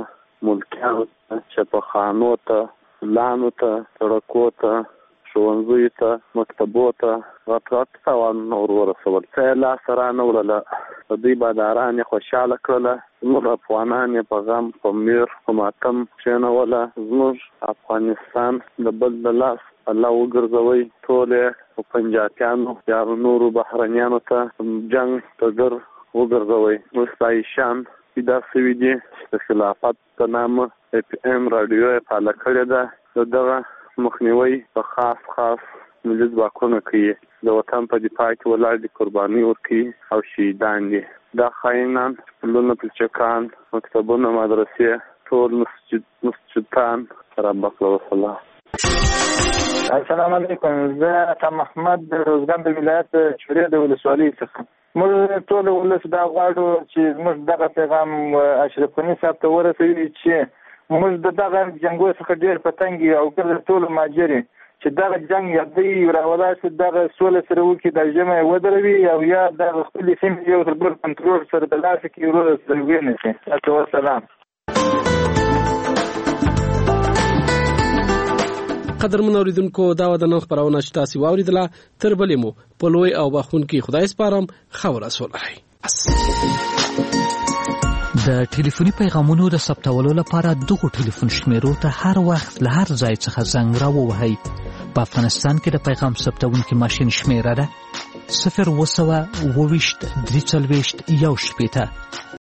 U: ملکیانو ته، چپخانو ته، لانو ته، سړکو ته، ښوونځیو ته، مکتبو ته غټ تاوانونه ورسول. څه یې لاسته رانه د دوی باداران یې خوشحاله کړله، زموږ افغانان یې په غم، په میر، په ماتم کښېنوله. زموږ افغانستان د بل د لاس الله وګرځوئ. ټول یې په پنجابیانو یا نورو بهرنیانو ته جنګ ته در وګرځوئ. اوس داعشیان پیدا سوي دي چې د خلافت په نامه FM راډیو یې فعاله کړې ده. د دغه مخنیوی په خاص ملي ځواکونه کوي، د وطن په دفاع کې ولاړ دي، قرباني ورکوي او شهیدان دي. دا خاینان پلونه، پلچکان، مکتبونه، مدرسې، ټول مسجدان رب الله.
C: السلام علیکم. زه عطا محمد د روزګان د ولایت چورې د ولسوالۍ څخه. موږ ټول ولس دا غواړو چې موږ دغه پیغام اشرف غني صاحب ته ورسوي چې موږ د دغه جنګو څخه ډېر په تنګ یو او ګرځو ټول ماجر چې دغه جنګ یا دوی راولا شي دغه سوله سره وکړي، د ژمه ودروي او یا د خپل سیمې یو تر بل کنټرول سره د لاسه کې ورو سره ونیسي. السلام.
F: قدرمن اوریدونکو، دا و د نن خبرونه چې تاسو واوریدله. تر بلې مو په لوی او بخښونکي خدای سپارم. خبر رسولای.
K: د ټلیفوني پیغامونو د ثبتولو لپاره دغه ټلیفون شمیرو ته هر وخت له هر ځای څخه زنګ راووهئ. په افغانستان کې د پیغام ثبتونکي ماشین شمیره ده 020 23 340 1 شپېته.